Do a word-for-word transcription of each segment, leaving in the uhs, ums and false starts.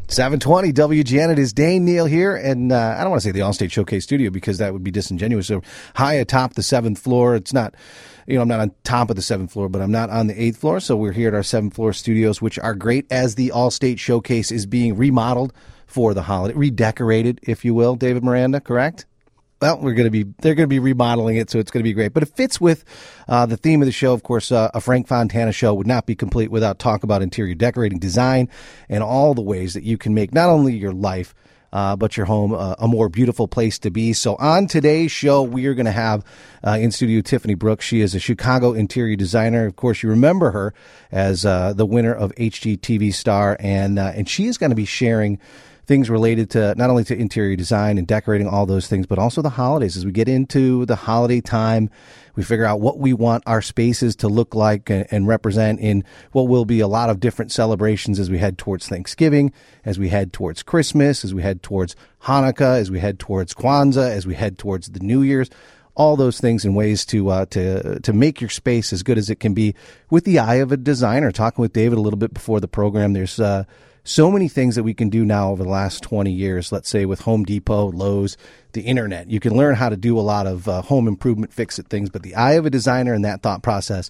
seven twenty W G N. It is Dane Neal here, and uh, I don't want to say the Allstate Showcase studio because that would be disingenuous. So high atop the seventh floor. It's not, you know, I'm not on top of the seventh floor, but I'm not on the eighth floor. So we're here at our seventh floor studios, which are great as the Allstate Showcase is being remodeled for the holiday, redecorated, if you will. David Miranda, correct? Well, we're going to be, they're going to be remodeling it, so it's going to be great. But it fits with uh, the theme of the show. Of course, uh, a Frank Fontana show would not be complete without talk about interior decorating, design, and all the ways that you can make not only your life, uh, but your home uh, a more beautiful place to be. So on today's show, we are going to have uh, in studio Tiffany Brooks. She is a Chicago interior designer. Of course, you remember her as uh, the winner of H G T V Star, and uh, and she is going to be sharing things related to not only to interior design and decorating, all those things, but also the holidays. As we get into the holiday time, we figure out what we want our spaces to look like and, and represent in what will be a lot of different celebrations as we head towards Thanksgiving, as we head towards Christmas, as we head towards Hanukkah, as we head towards Kwanzaa, as we head towards the New Year's. All those things and ways to uh, to to make your space as good as it can be with the eye of a designer. Talking with David a little bit before the program, there's uh, so many things that we can do now over the last twenty years, let's say with Home Depot, Lowe's, the internet. You can learn how to do a lot of uh, home improvement fix-it things, but the eye of a designer and that thought process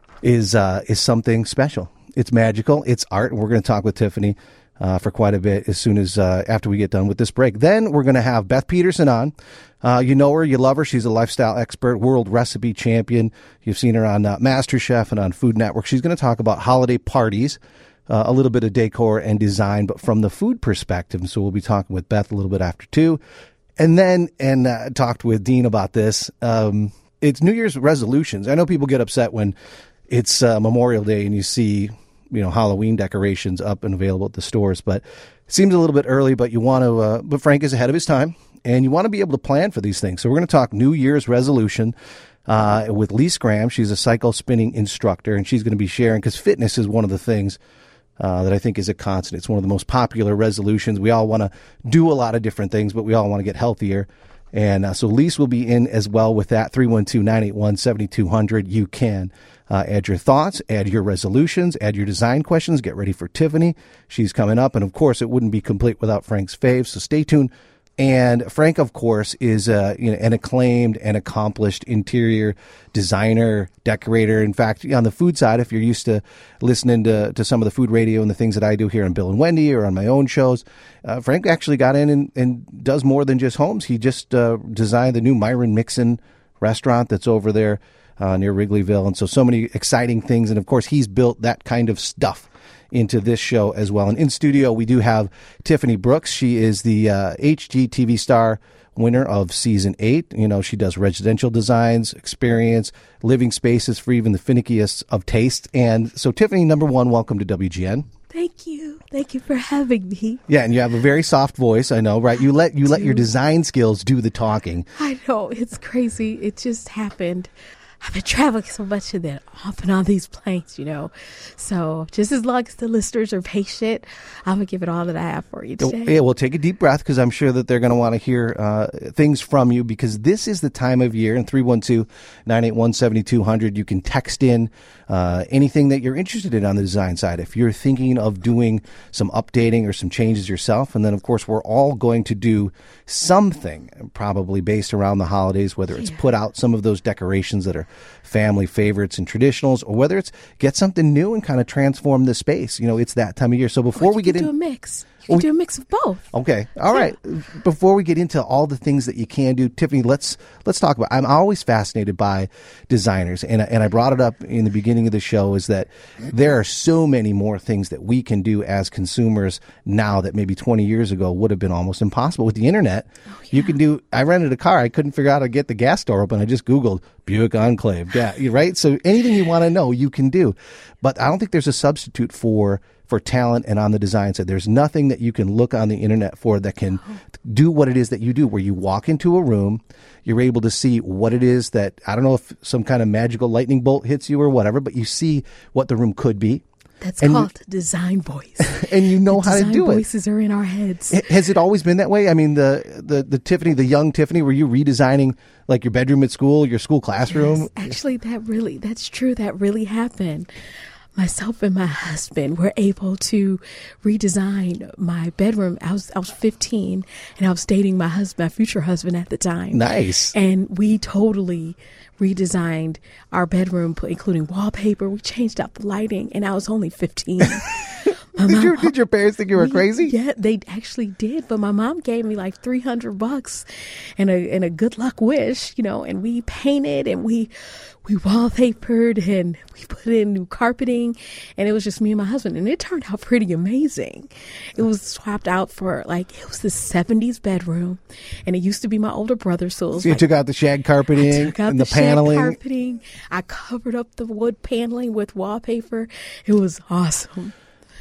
is uh, is something special. It's magical. It's art. And we're going to talk with Tiffany uh, for quite a bit as soon as uh, after we get done with this break. Then we're going to have Beth Peterson on. Uh, you know her, you love her. She's a lifestyle expert, world recipe champion. You've seen her on uh, MasterChef and on Food Network. She's going to talk about holiday parties. Uh, a little bit of decor and design, but from the food perspective. So we'll be talking with Beth a little bit after two. And then, and uh, talked with Dean about this. Um, it's New Year's resolutions. I know people get upset when it's uh, Memorial Day and you see, you know, Halloween decorations up and available at the stores, but it seems a little bit early, but you want to, uh, but Frank is ahead of his time and you want to be able to plan for these things. So we're going to talk New Year's resolution uh, with Lise Graham. She's a cycle spinning instructor and she's going to be sharing, because fitness is one of the things Uh, that I think is a constant. It's one of the most popular resolutions. We all want to do a lot of different things, but we all want to get healthier. And uh, so Lise will be in as well with that. three one two, nine eight one, seven two zero zero. You can uh, add your thoughts, add your resolutions, add your design questions. Get ready for Tiffany. She's coming up. And of course, it wouldn't be complete without Frank's faves. So stay tuned. And Frank, of course, is uh, you know, an acclaimed and accomplished interior designer, decorator. In fact, on the food side, if you're used to listening to, to some of the food radio and the things that I do here on Bill and Wendy or on my own shows, uh, Frank actually got in and, and does more than just homes. He just uh, designed the new Myron Mixon restaurant that's over there uh, near Wrigleyville. And so, so many exciting things. And, of course, he's built that kind of stuff into this show as well. And in studio, we do have Tiffany Brooks. She is the uh, H G T V Star winner of season eight. You know, she does residential designs, experience, living spaces for even the finickiest of taste. And so, Tiffany, number one, welcome to W G N. Thank you. Thank you for having me. Yeah, and you have a very soft voice, I know, right? You let you let your design skills do the talking. I know, it's crazy. It just happened. I've been traveling so much and then off and on these planes, you know. So just as long as the listeners are patient, I'm going to give it all that I have for you today. Yeah, well, take a deep breath because I'm sure that they're going to want to hear uh, things from you, because this is the time of year. And three one two, nine eight one, seven two zero zero, you can text in uh, anything that you're interested in on the design side. If you're thinking of doing some updating or some changes yourself, and then, of course, we're all going to do something probably based around the holidays, whether it's yeah. put out some of those decorations that are family favorites and traditionals, or whether it's get something new and kind of transform the space. You know, it's that time of year. So before well, we get in, do a mix. You can do a mix of both. Okay. All right. Before we get into all the things that you can do, Tiffany, let's let's talk about, I'm always fascinated by designers. And, and I brought it up in the beginning of the show, is that there are so many more things that we can do as consumers now that maybe twenty years ago would have been almost impossible. With the internet, oh, yeah. you can do, I rented a car. I couldn't figure out how to get the gas door open. I just Googled Buick Enclave. Yeah, right? So anything you want to know, you can do. But I don't think there's a substitute for for talent and on the design side. There's nothing that you can look on the internet for that can do what it is that you do, where you walk into a room, you're able to see what it is that, I don't know if some kind of magical lightning bolt hits you or whatever, but you see what the room could be. That's and called design voice. And you know the how to do it. Voices are in our heads. Has it always been that way? I mean, the, the, the Tiffany, the young Tiffany, were you redesigning like your bedroom at school, your school classroom? Yes, actually, that really, that's true. That really happened. myself and my husband were able to redesign my bedroom. I was I was fifteen, and I was dating my husband, my future husband at the time. Nice. And we totally redesigned our bedroom, including wallpaper. We changed out the lighting, and I was only fifteen. Did, mom, your, did your parents think you were we, crazy? Yeah, they actually did. But my mom gave me like three hundred bucks and a and a good luck wish, you know, and we painted and we we wallpapered and we put in new carpeting, and it was just me and my husband, and it turned out pretty amazing. It was swapped out for like, it was the seventies bedroom, and it used to be my older brother. So, it was so you like, took out the shag carpeting I took out and the, the paneling. Shag carpeting. I covered up the wood paneling with wallpaper. It was awesome.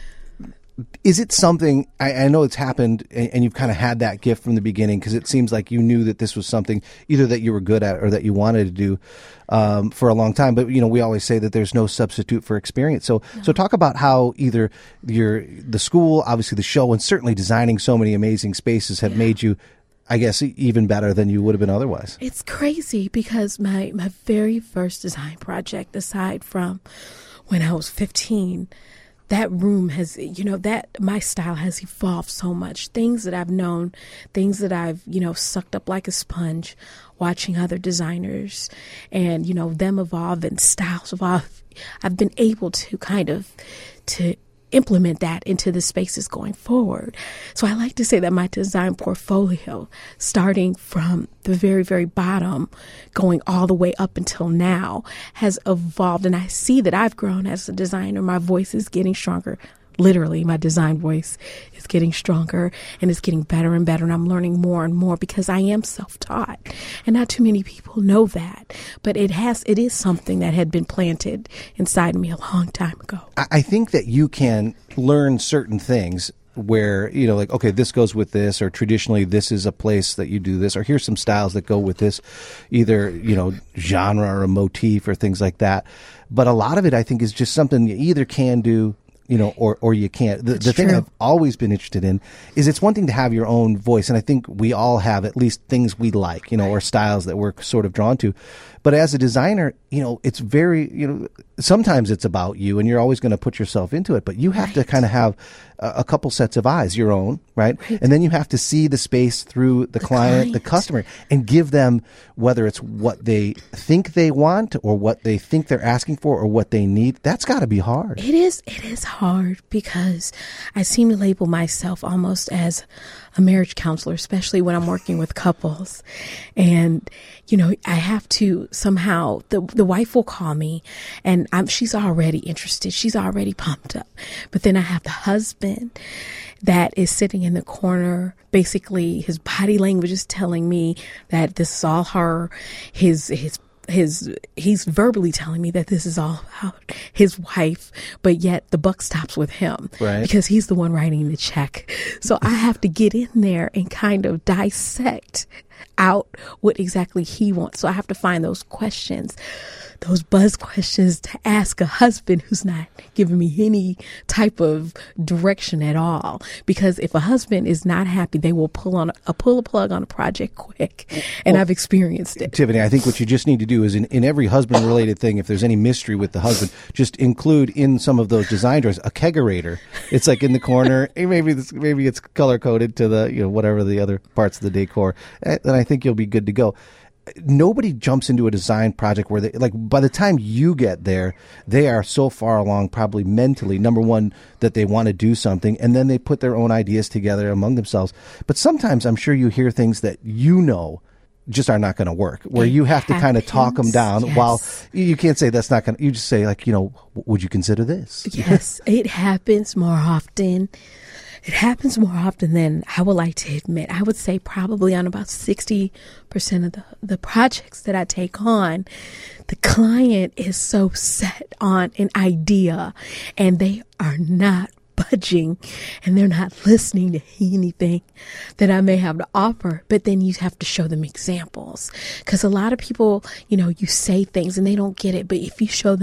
Is it something, I, I know it's happened and, and you've kind of had that gift from the beginning, because it seems like you knew that this was something either that you were good at or that you wanted to do um, for a long time. But, you know, we always say that there's no substitute for experience. So no. so talk about how either your the school, obviously the show, and certainly designing so many amazing spaces have yeah. made you, I guess, even better than you would have been otherwise. It's crazy because my, my very first design project, aside from when I was fifteen, that room has, you know, that my style has evolved so much. Things that I've known, things that I've, you know, sucked up like a sponge, watching other designers and, you know, them evolve and styles evolve. I've been able to kind of to implement that into the spaces going forward. So I like to say that my design portfolio, starting from the very, very bottom, going all the way up until now, has evolved. And I see that I've grown as a designer. My voice is getting stronger. Literally, my design voice is getting stronger and it's getting better and better. And I'm learning more and more because I am self-taught. And not too many people know that. But it has, it is something that had been planted inside me a long time ago. I think that you can learn certain things where, you know, like, okay, this goes with this, or traditionally this is a place that you do this, or here's some styles that go with this, either, you know, genre or a motif or things like that. But a lot of it, I think, is just something you either can do, you know, or, or you can't. The, the thing I've always been interested in is it's one thing to have your own voice. And I think we all have at least things we like, you know, or styles that we're sort of drawn to. But as a designer, you know, it's very, you know, sometimes it's about you and you're always going to put yourself into it. But you have right. to kind of have a, a couple sets of eyes, your own, right? right? And then you have to see the space through the, the client, client, the customer, and give them, whether it's what they think they want or what they think they're asking for or what they need. That's got to be hard. It is. It is hard because I seem to label myself almost as a marriage counselor, especially when I'm working with couples. And, you know, I have to somehow, the the wife will call me and I'm, she's already interested. She's already pumped up. But then I have the husband that is sitting in the corner. Basically, his body language is telling me that this is all her. His, his, his, he's verbally telling me that this is all about his wife, but yet the buck stops with him, right? Because he's the one writing the check. So I have to get in there and kind of dissect out what exactly he wants. So I have to find those questions, those buzz questions to ask a husband who's not giving me any type of direction at all. Because if a husband is not happy, they will pull on a pull a plug on a project quick. And well, I've experienced it. Tiffany, I think what you just need to do is in, in every husband related thing, if there's any mystery with the husband, just include in some of those design drawings a kegerator. It's like in the corner. Maybe this, maybe it's color coded to the, you know, whatever the other parts of the decor. And I think you'll be good to go. Nobody jumps into a design project where they, like, by the time you get there, they are so far along, probably mentally, number one, that they want to do something, and then they put their own ideas together among themselves. But sometimes I'm sure you hear things that you know just are not going to work, where it you have happens. to kind of talk them down. Yes. While you can't say that's not going to, you just say, like, you know, would you consider this? Yes, it happens more often. It happens more often than I would like to admit. I would say probably on about sixty percent of the, the projects that I take on, the client is so set on an idea and they are not budging and they're not listening to anything that I may have to offer. But then you have to show them examples, because a lot of people, you know, you say things and they don't get it. But if you show them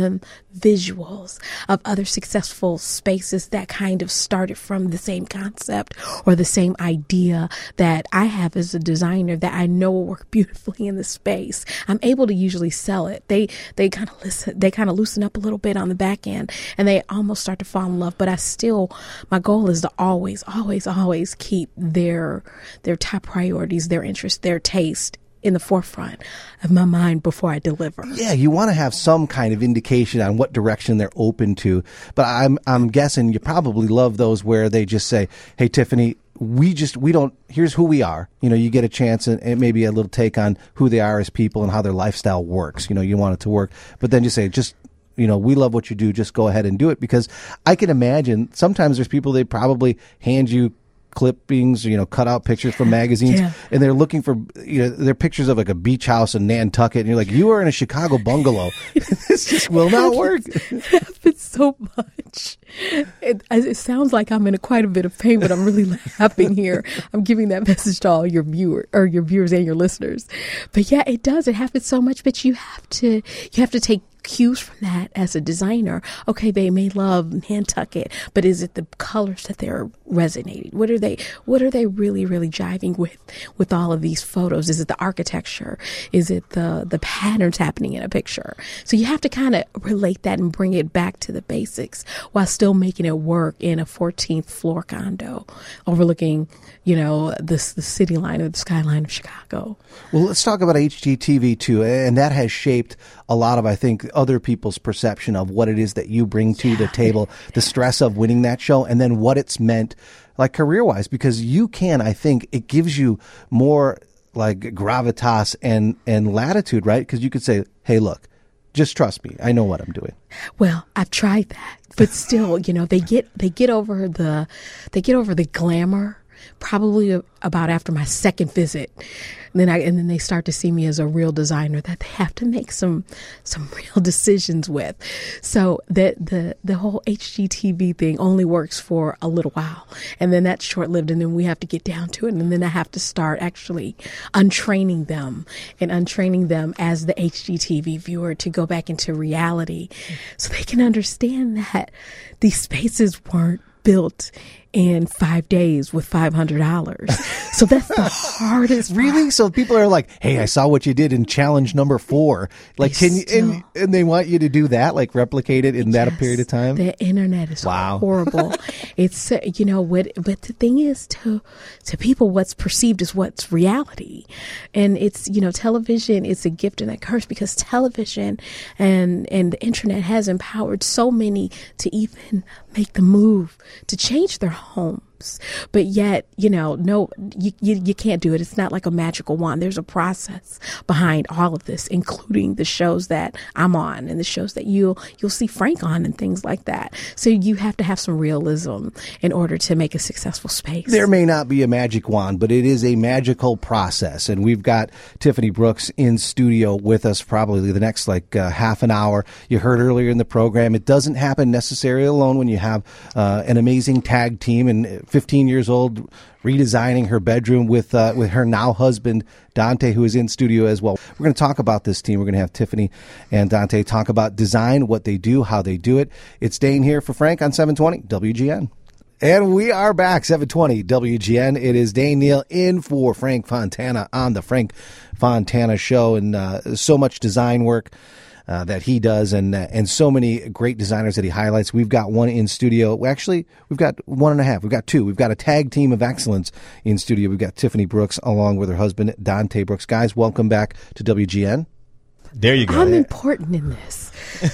visuals of other successful spaces that kind of started from the same concept or the same idea that I have as a designer that I know will work beautifully in the space. I'm able to usually sell it. They they kind of listen, they kind of loosen up a little bit on the back end, and they almost start to fall in love. But I still, my goal is to always, always, always keep their their top priorities, their interest, their taste in the forefront of my mind before I deliver. Yeah, you want to have some kind of indication on what direction they're open to. But I'm I'm guessing you probably love those where they just say, "Hey, Tiffany, we just we don't. Here's who we are." You know, you get a chance and, and maybe a little take on who they are as people and how their lifestyle works. You know, you want it to work, but then you say, just. You know, we love what you do. Just go ahead and do it, because I can imagine sometimes there's people, they probably hand you clippings, you know, cut out pictures from magazines, yeah. and they're looking for, you know, they're pictures of like a beach house in Nantucket, and you're like, you are in a Chicago bungalow. This just will not work. It happens so much. It, it sounds like I'm in a quite a bit of pain, but I'm really laughing here. I'm giving that message to all your viewers or your viewers and your listeners. But yeah, it does. It happens so much, but you have to, you have to take cues from that as a designer. Okay, they may love Nantucket, but is it the colors that they're resonating? What are they, what are they really, really jiving with, with all of these photos? Is it the architecture? Is it the, the patterns happening in a picture? So you have to kind of relate that and bring it back to the basics while still making it work in a fourteenth floor condo overlooking, you know, this, the city line or the skyline of Chicago. Well, let's talk about H G T V too. And that has shaped a lot of, I think, other people's perception of what it is that you bring to yeah. the table, the stress of winning that show, and then what it's meant like career-wise, because you can, I think it gives you more like gravitas and, and latitude, right? Because you could say, hey, look, just trust me. I know what I'm doing. Well, I've tried that, but still, you know, they get, they get over the, they get over the glamour probably about after my second visit. And then I, and then they start to see me as a real designer that they have to make some, some real decisions with. So that the, the whole H G T V thing only works for a little while. And then that's short lived. And then we have to get down to it. And then I have to start actually untraining them and untraining them as the H G T V viewer to go back into reality so they can understand that these spaces weren't built in five days with five hundred dollars. So that's the hardest part. Really? So people are like, hey, I saw what you did in challenge number four. Like, They can you, still- and, and they want you to do that, like replicate it in that Yes, period of time? The internet is Wow. horrible. It's, uh, you know, what, but the thing is to, to people, what's perceived is what's reality. And it's, you know, television is a gift and a curse because television and, and the internet has empowered so many to even make the move to change their homes. But yet, you know, no, you, you you can't do it. It's not like a magical wand. There's a process behind all of this, including the shows that I'm on and the shows that you'll you'll see Frank on and things like that. So you have to have some realism in order to make a successful space. There may not be a magic wand, but it is a magical process. And we've got Tiffany Brooks in studio with us probably the next like uh, half an hour. You heard earlier in the program, it doesn't happen necessarily alone when you have uh, an amazing tag team and fifteen years old, redesigning her bedroom with uh, with her now husband, Dante, who is in studio as well. We're going to talk about this team. We're going to have Tiffany and Dante talk about design, what they do, how they do it. It's Dane here for Frank on seven twenty W G N. And we are back, seven twenty W G N. It is Dane Neal in for Frank Fontana on the Frank Fontana Show. And uh, so much design work Uh, that he does, and uh, and so many great designers that he highlights. We've got one in studio. Actually, we've got one and a half. We've got two. We've got a tag team of excellence in studio. We've got Tiffany Brooks along with her husband, Dante Brooks. Guys, welcome back to W G N. There you go. I'm important in this.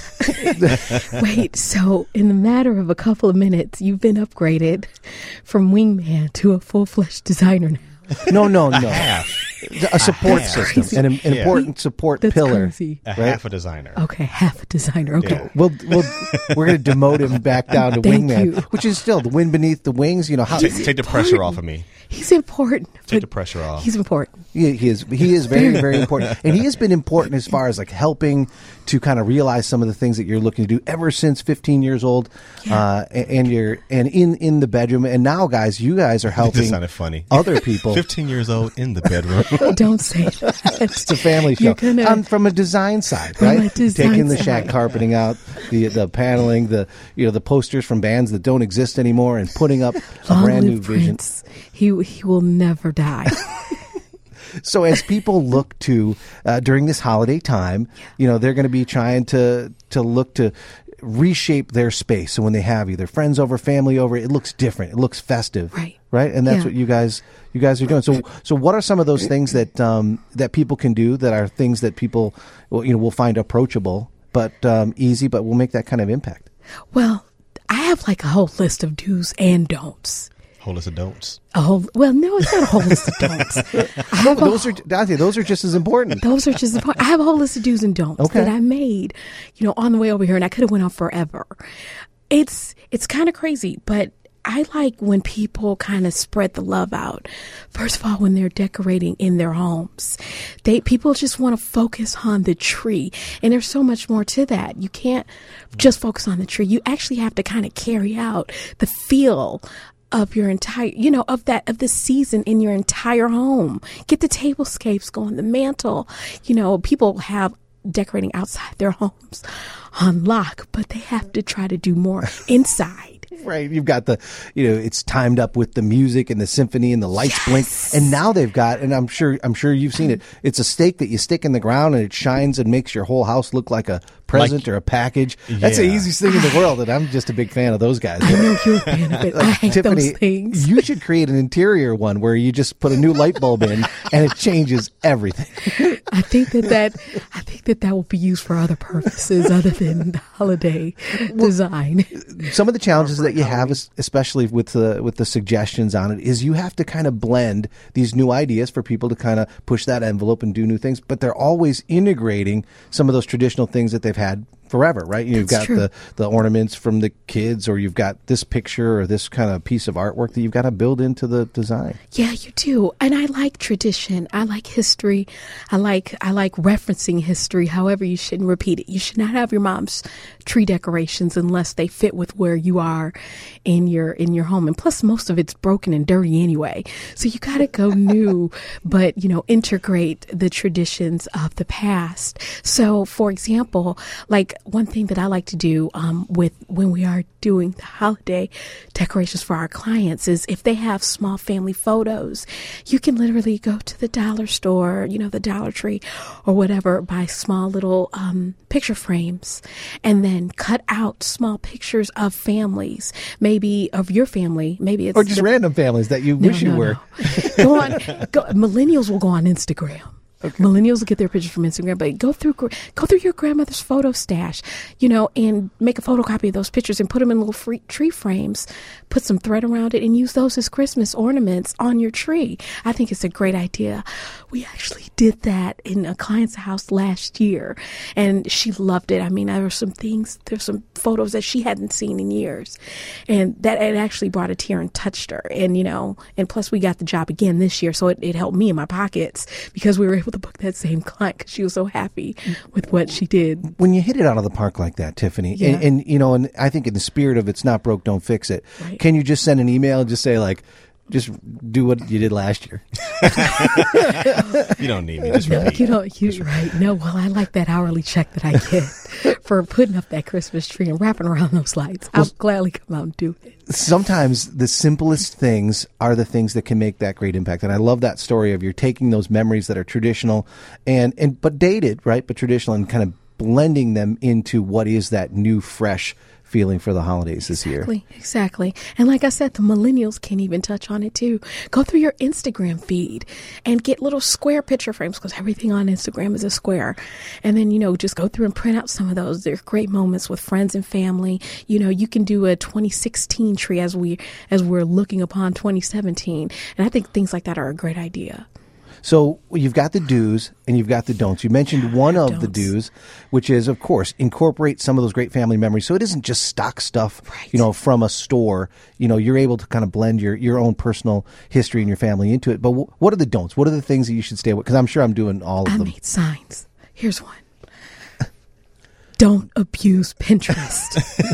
Wait, so in the matter of a couple of minutes, you've been upgraded from wingman to a full-fledged designer now. No, no, no. Half. A support half. system, an, an Yeah. important support That's pillar. crazy. A Right. half a designer. Okay, half a designer. Okay. Yeah. We'll, we'll, we're going to demote him back down to Thank wingman, you. which is still the wind beneath the wings. You know how Take, take the pressure off of me. He's important. Take the pressure off. He's important. He, he is he is very, very important. And he has been important as far as like helping to kind of realize some of the things that you're looking to do ever since fifteen years old. Yeah. Uh, and, and you're and in, in the bedroom. And now, guys, you guys are helping This sounded funny. other people. fifteen years old in the bedroom. Don't say that. It's a family show. You're gonna- um, from a design side, From right? a design Taking the side. shack carpeting out, the the paneling, the you know the posters from bands that don't exist anymore, and putting up a Long brand new live vision. Prince. He he will never die. So as people look to uh, during this holiday time, you know, they're going to be trying to to look to reshape their space. So when they have either friends over, family over, it looks different. It looks festive, Right. Right, and that's Yeah. what you guys you guys are doing. So so what are some of those things that um, that people can do that are things that people well, you know will find approachable but um, easy, but will make that kind of impact? Well, I have like a whole list of do's and don'ts. Whole list of don'ts. A whole well, no, it's not a whole list of don'ts. I have a Those are Dante, those are just as important. Those are just the point. I have a whole list of do's and don'ts Okay. that I made, you know, on the way over here, and I could have went on forever. It's it's kind of crazy, but I like when people kind of spread the love out. First of all, when they're decorating in their homes, they people just want to focus on the tree, and there's so much more to that. You can't just focus on the tree. You actually have to kind of carry out the feel of your entire, you know, of that, of the season in your entire home. Get the tablescapes going, the mantle. You know, people have decorating outside their homes on lock, but they have to try to do more inside. Right, you've got the, you know, it's timed up with the music and the symphony and the lights blink, and now they've got, and I'm sure, I'm sure you've seen it. It's a stake that you stick in the ground, and it shines and makes your whole house look like a present Like- or a package. That's the Yeah. easiest thing in the world, and I'm just a big fan of those guys. I know you're a fan of it. I hate Tiffany, those things. you should create an interior one where you just put a new light bulb in, and it changes everything. I think that that I think that that will be used for other purposes other than the holiday design. Some of the challenges that you have, es- especially with the with the suggestions on it, is you have to kind of blend these new ideas for people to kind of push that envelope and do new things. But they're always integrating some of those traditional things that they've had forever, right? You've That's got true. the the ornaments from the kids, or you've got this picture or this kind of piece of artwork that you've got to build into the design. Yeah, you do. And I like tradition. I like history. I like I like referencing history. However, you shouldn't repeat it. You should not have your mom's tree decorations unless they fit with where you are in your in your home. And plus most of it's broken and dirty anyway. So you got to go new, but you know, integrate the traditions of the past. So, for example, like one thing that I like to do um, with when we are doing the holiday decorations for our clients is if they have small family photos, you can literally go to the dollar store, you know, the Dollar Tree or whatever, buy small little um, picture frames and then cut out small pictures of families, maybe of your family, maybe it's Or just the- random families that you no, wish you no, were. no. Go on. Go, millennials will go on Instagram. Millennials will get their pictures from Instagram, but go through gr- go through your grandmother's photo stash, you know, and make a photocopy of those pictures and put them in little free tree frames. Put some thread around it and use those as Christmas ornaments on your tree. I think it's a great idea. We actually did that in a client's house last year, and she loved it. I mean, there were some things, there's some photos that she hadn't seen in years, and that it actually brought a tear and touched her. And you know, and plus we got the job again this year, so it, it helped me in my pockets because we were able to book that same client because she was so happy with what she did. When you hit it out of the park like that, Tiffany, Yeah. and, and you know, and I think in the spirit of it's not broke, don't fix it. Right. Can you just send an email and just say like, just do what you did last year? You don't need me. Just No, repeat. you don't. You're right. No, well, I like that hourly check that I get for putting up that Christmas tree and wrapping around those lights. I'll gladly come out and do it. Sometimes the simplest things are the things that can make that great impact. And I love that story of you're taking those memories that are traditional and, and but dated, right? But traditional, and kind of blending them into what is that new, fresh feeling for the holidays this year. Exactly, exactly. And like I said, the millennials can even touch on it too. Go through your Instagram feed and get little square picture frames because everything on Instagram is a square. And then, you know, just go through and print out some of those. They're great moments with friends and family. You know, you can do a twenty sixteen tree as we as we're looking upon twenty seventeen. And I think things like that are a great idea. So you've got the do's and you've got the don'ts. You mentioned one of the Don'ts. do's, which is, of course, incorporate some of those great family memories. So it isn't just stock stuff, Right. you know, from a store. You know, you're able to kind of blend your, your own personal history and your family into it. But w- what are the don'ts? What are the things that you should stay with? Because I'm sure I'm doing all of I them. made signs. Here's one. Don't abuse Pinterest.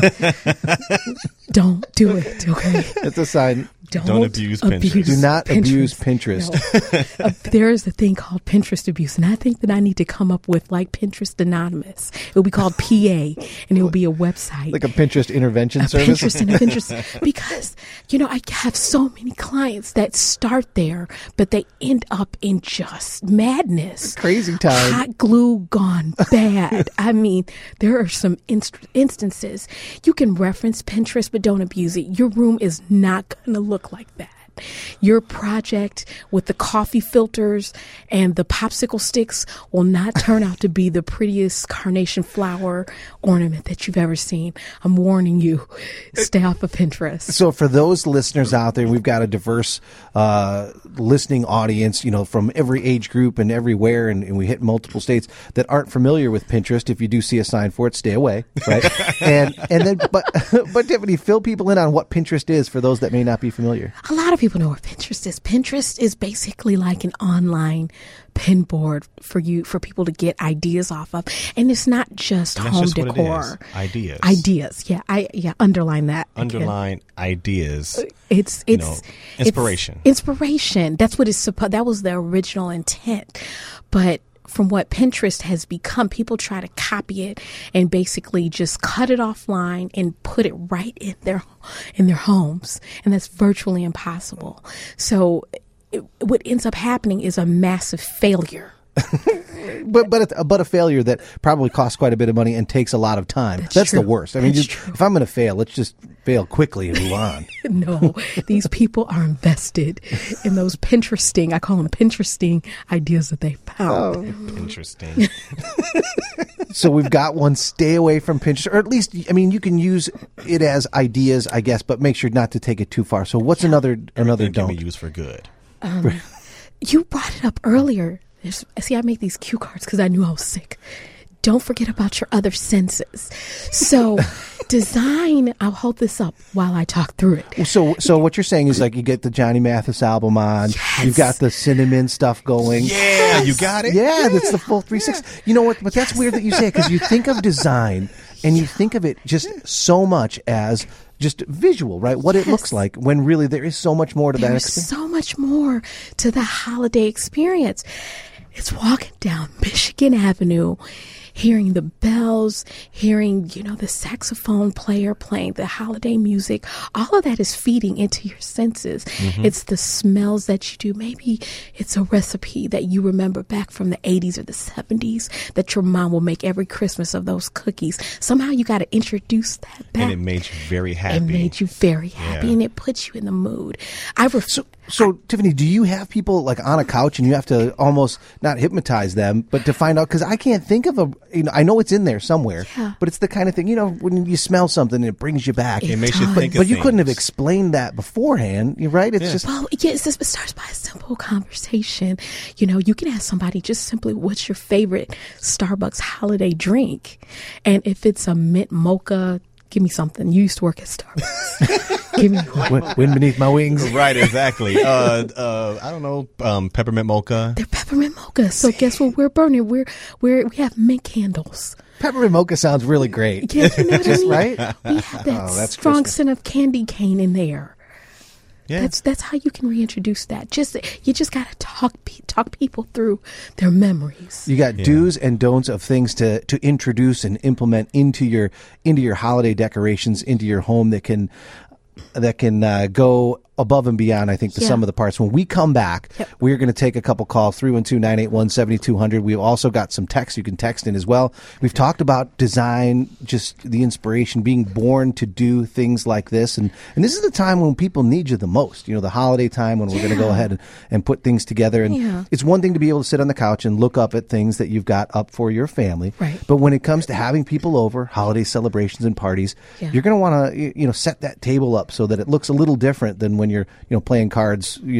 Don't do it, okay? It's a sign. Don't, Don't abuse Pinterest. Do not abuse Pinterest. No. Uh, there is a thing called Pinterest abuse, and I think that I need to come up with like Pinterest Anonymous. It will be called P A, and it will be a website. Like a Pinterest intervention a service. Pinterest and a Pinterest, because you know I have so many clients that start there, but they end up in just madness, Crazy time. hot glue gone bad. I mean, there are some inst- instances you can reference Pinterest, but don't abuse it. Your room is not going to look like that. Your project with the coffee filters and the popsicle sticks will not turn out to be the prettiest carnation flower ornament that you've ever seen. I'm warning you, stay off of Pinterest. So for those listeners out there, we've got a diverse uh, listening audience, you know, from every age group and everywhere, and, and we hit multiple states that aren't familiar with Pinterest. If you do see a sign for it, stay away, right? and and then, but but Tiffany, fill people in on what Pinterest is for those that may not be familiar. A lot of people know what Pinterest is. Pinterest is basically like an online pin board for you, for people to get ideas off of. And it's not just And that's home just what it decor. is. Ideas. Ideas. Yeah. I, yeah. Underline that. again. Underline ideas. It's, You it's know, it's inspiration. inspiration. That's what it's supposed, that was the original intent. But from what Pinterest has become, people try to copy it and basically just cut it offline and put it right in their in their homes, and that's virtually impossible. So it, what ends up happening is a massive failure. But but a, but a failure that probably costs quite a bit of money and takes a lot of time. That's That's, the true. worst. I mean, That's just, true. if I'm going to fail, let's just fail quickly and move on. No, these people are invested in those Pinteresting, I call them Pinteresting ideas that they found. Interesting. So we've got one, stay away from Pinterest, or at least, I mean, you can use it as ideas, I guess, but make sure not to take it too far. So what's another another Everything can don't? be used for good. You brought it up earlier. There's, see, I make these cue cards because I knew I was sick. Don't forget about your other senses. So design, I'll hold this up while I talk through it. So so what you're saying is like you get the Johnny Mathis album on, Yes. you've got the cinnamon stuff going. Yeah, you got it. Yeah, that's the full three sixty. You know what? But that's weird that you say it because you think of design and you think of it just so much as just visual, right? What it Yes. looks like, when really there is so much more to that There's experience. so much more to the holiday experience. It's walking down Michigan Avenue, hearing the bells, hearing, you know, the saxophone player playing the holiday music. All of that is feeding into your senses. Mm-hmm. It's the smells that you do. Maybe it's a recipe that you remember back from the eighties or the seventies that your mom will make every Christmas of those cookies. Somehow you got to introduce that back. And it made you very happy. It made you very happy, Yeah. and it puts you in the mood. I ref- So, so Tiffany, do you have people like on a couch and you have to almost not hypnotize them, but to find out? Because I can't think of a, you know, I know it's in there somewhere, Yeah. but it's the kind of thing, you know, when you smell something and it brings you back. It makes you does. think of But you couldn't have things. explained that beforehand, you're right? It's Yeah. just Well, yeah, it's just, it starts by a simple conversation. You know, you can ask somebody just simply, what's your favorite Starbucks holiday drink? And if it's a mint mocha, give me something. You used to work at Starbucks. Give me one. wind, wind beneath my wings. Right, exactly. uh, uh, I don't know, um, peppermint mocha. They're peppermint mocha. So guess what we're burning? We're, we're, we have mint candles. Peppermint mocha sounds really great. Yeah, you know what I mean? right? We have that Oh, that's strong Christmas. scent of candy cane in there. Yeah. That's that's how you can reintroduce that. Just you just gotta talk pe- talk people through their memories. You got Yeah. do's and don'ts of things to, to introduce and implement into your into your holiday decorations, into your home that can that can uh, go above and beyond, I think, to Yeah. some of the parts. When we come back, Yep. we're going to take a couple calls, three one two, nine eight one, seven two zero zero. We've also got some text you can text in as well. We've talked about design, just the inspiration, being born to do things like this. And, and this is the time when people need you the most, you know, the holiday time when we're going to go Yeah. ahead and, and put things together. And Yeah. it's one thing to be able to sit on the couch and look up at things that you've got up for your family. Right. But when it comes to having people over, holiday celebrations and parties, Yeah. you're going to want to, you know, set that table up so that it looks a little different than when you're, you know, playing cards, you know,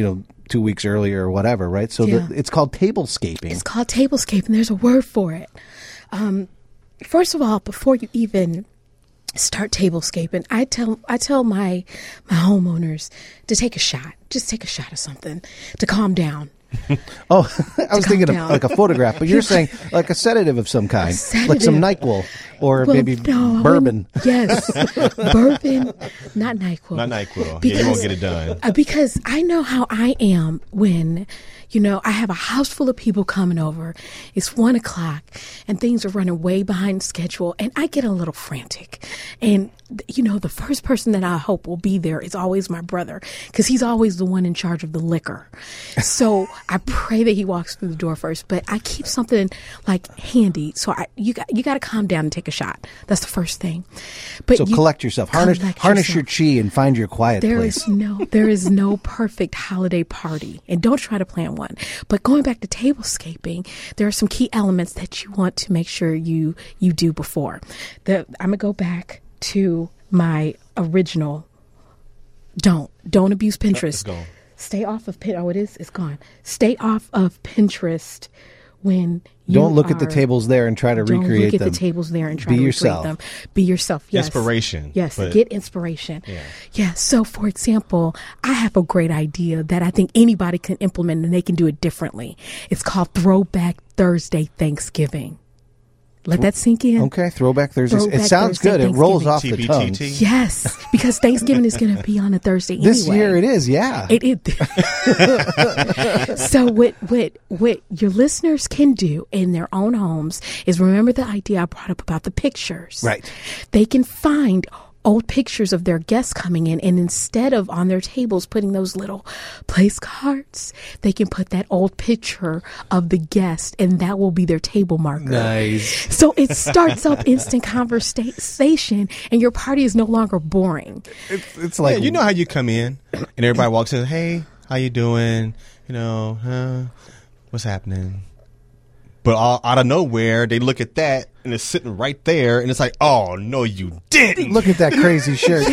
two weeks earlier or whatever, right? So Yeah. the, it's called tablescaping. It's called tablescaping. There's a word for it. Um, first of all, before you even start tablescaping, I tell I tell my my homeowners to take a shot. Just take a shot of something to calm down. Oh, I was calm thinking down. of like a photograph, but you're saying like a sedative of some kind, like some sedative. NyQuil or Well, maybe no, I bourbon. wouldn't- Yes, bourbon, not NyQuil. Not NyQuil. Yeah, Because- you won't get it done. Uh, because I know how I am when, you know, I have a house full of people coming over. It's one o'clock and things are running way behind schedule, and I get a little frantic. And, you know, the first person that I hope will be there is always my brother, because he's always the one in charge of the liquor. So I pray that he walks through the door first, but I keep something like handy. So I, you got you got to calm down and take a shot. That's the first thing. But So you- collect yourself, harness, collect harness yourself. your chi, and find your quiet There place. is no there is no perfect holiday party, and don't try to plan one. But going back to tablescaping, there are some key elements that you want to make sure you you do before. The, I'm gonna go back to my original. Don't don't abuse Pinterest. It's gone. Stay off of Pin. Oh, it is. It's gone. Stay off of Pinterest when you Don't look at the are- tables there and try to Don't recreate look at them. the tables there and try Be to yourself. recreate them. Be yourself. Yes. Inspiration, Yes. but- Get inspiration. Yeah. Yeah. So, for example, I have a great idea that I think anybody can implement, and they can do it differently. It's called Throwback Thursday Thanksgiving. Let that sink in. Okay, Throwback Thursdays. It Throwback sounds Thursday, good. It rolls off the Thanksgiving. tongue. T B T T. Yes, because Thanksgiving is going to be on a Thursday This anyway. year it is, yeah. It is. So what what what your listeners can do in their own homes is remember the idea I brought up about the pictures. Right. They can find old pictures of their guests coming in, and instead of on their tables putting those little place cards, they can put that old picture of the guest, and that will be their table marker. Nice. So it starts up instant conversation, and your party is no longer boring. It's, it's like, Yeah, you know how you come in and everybody walks in, hey, how you doing? You know, huh? What's happening? But all, out of nowhere, they look at that and it's sitting right there, and it's like, oh no, you didn't. look at that crazy shirt.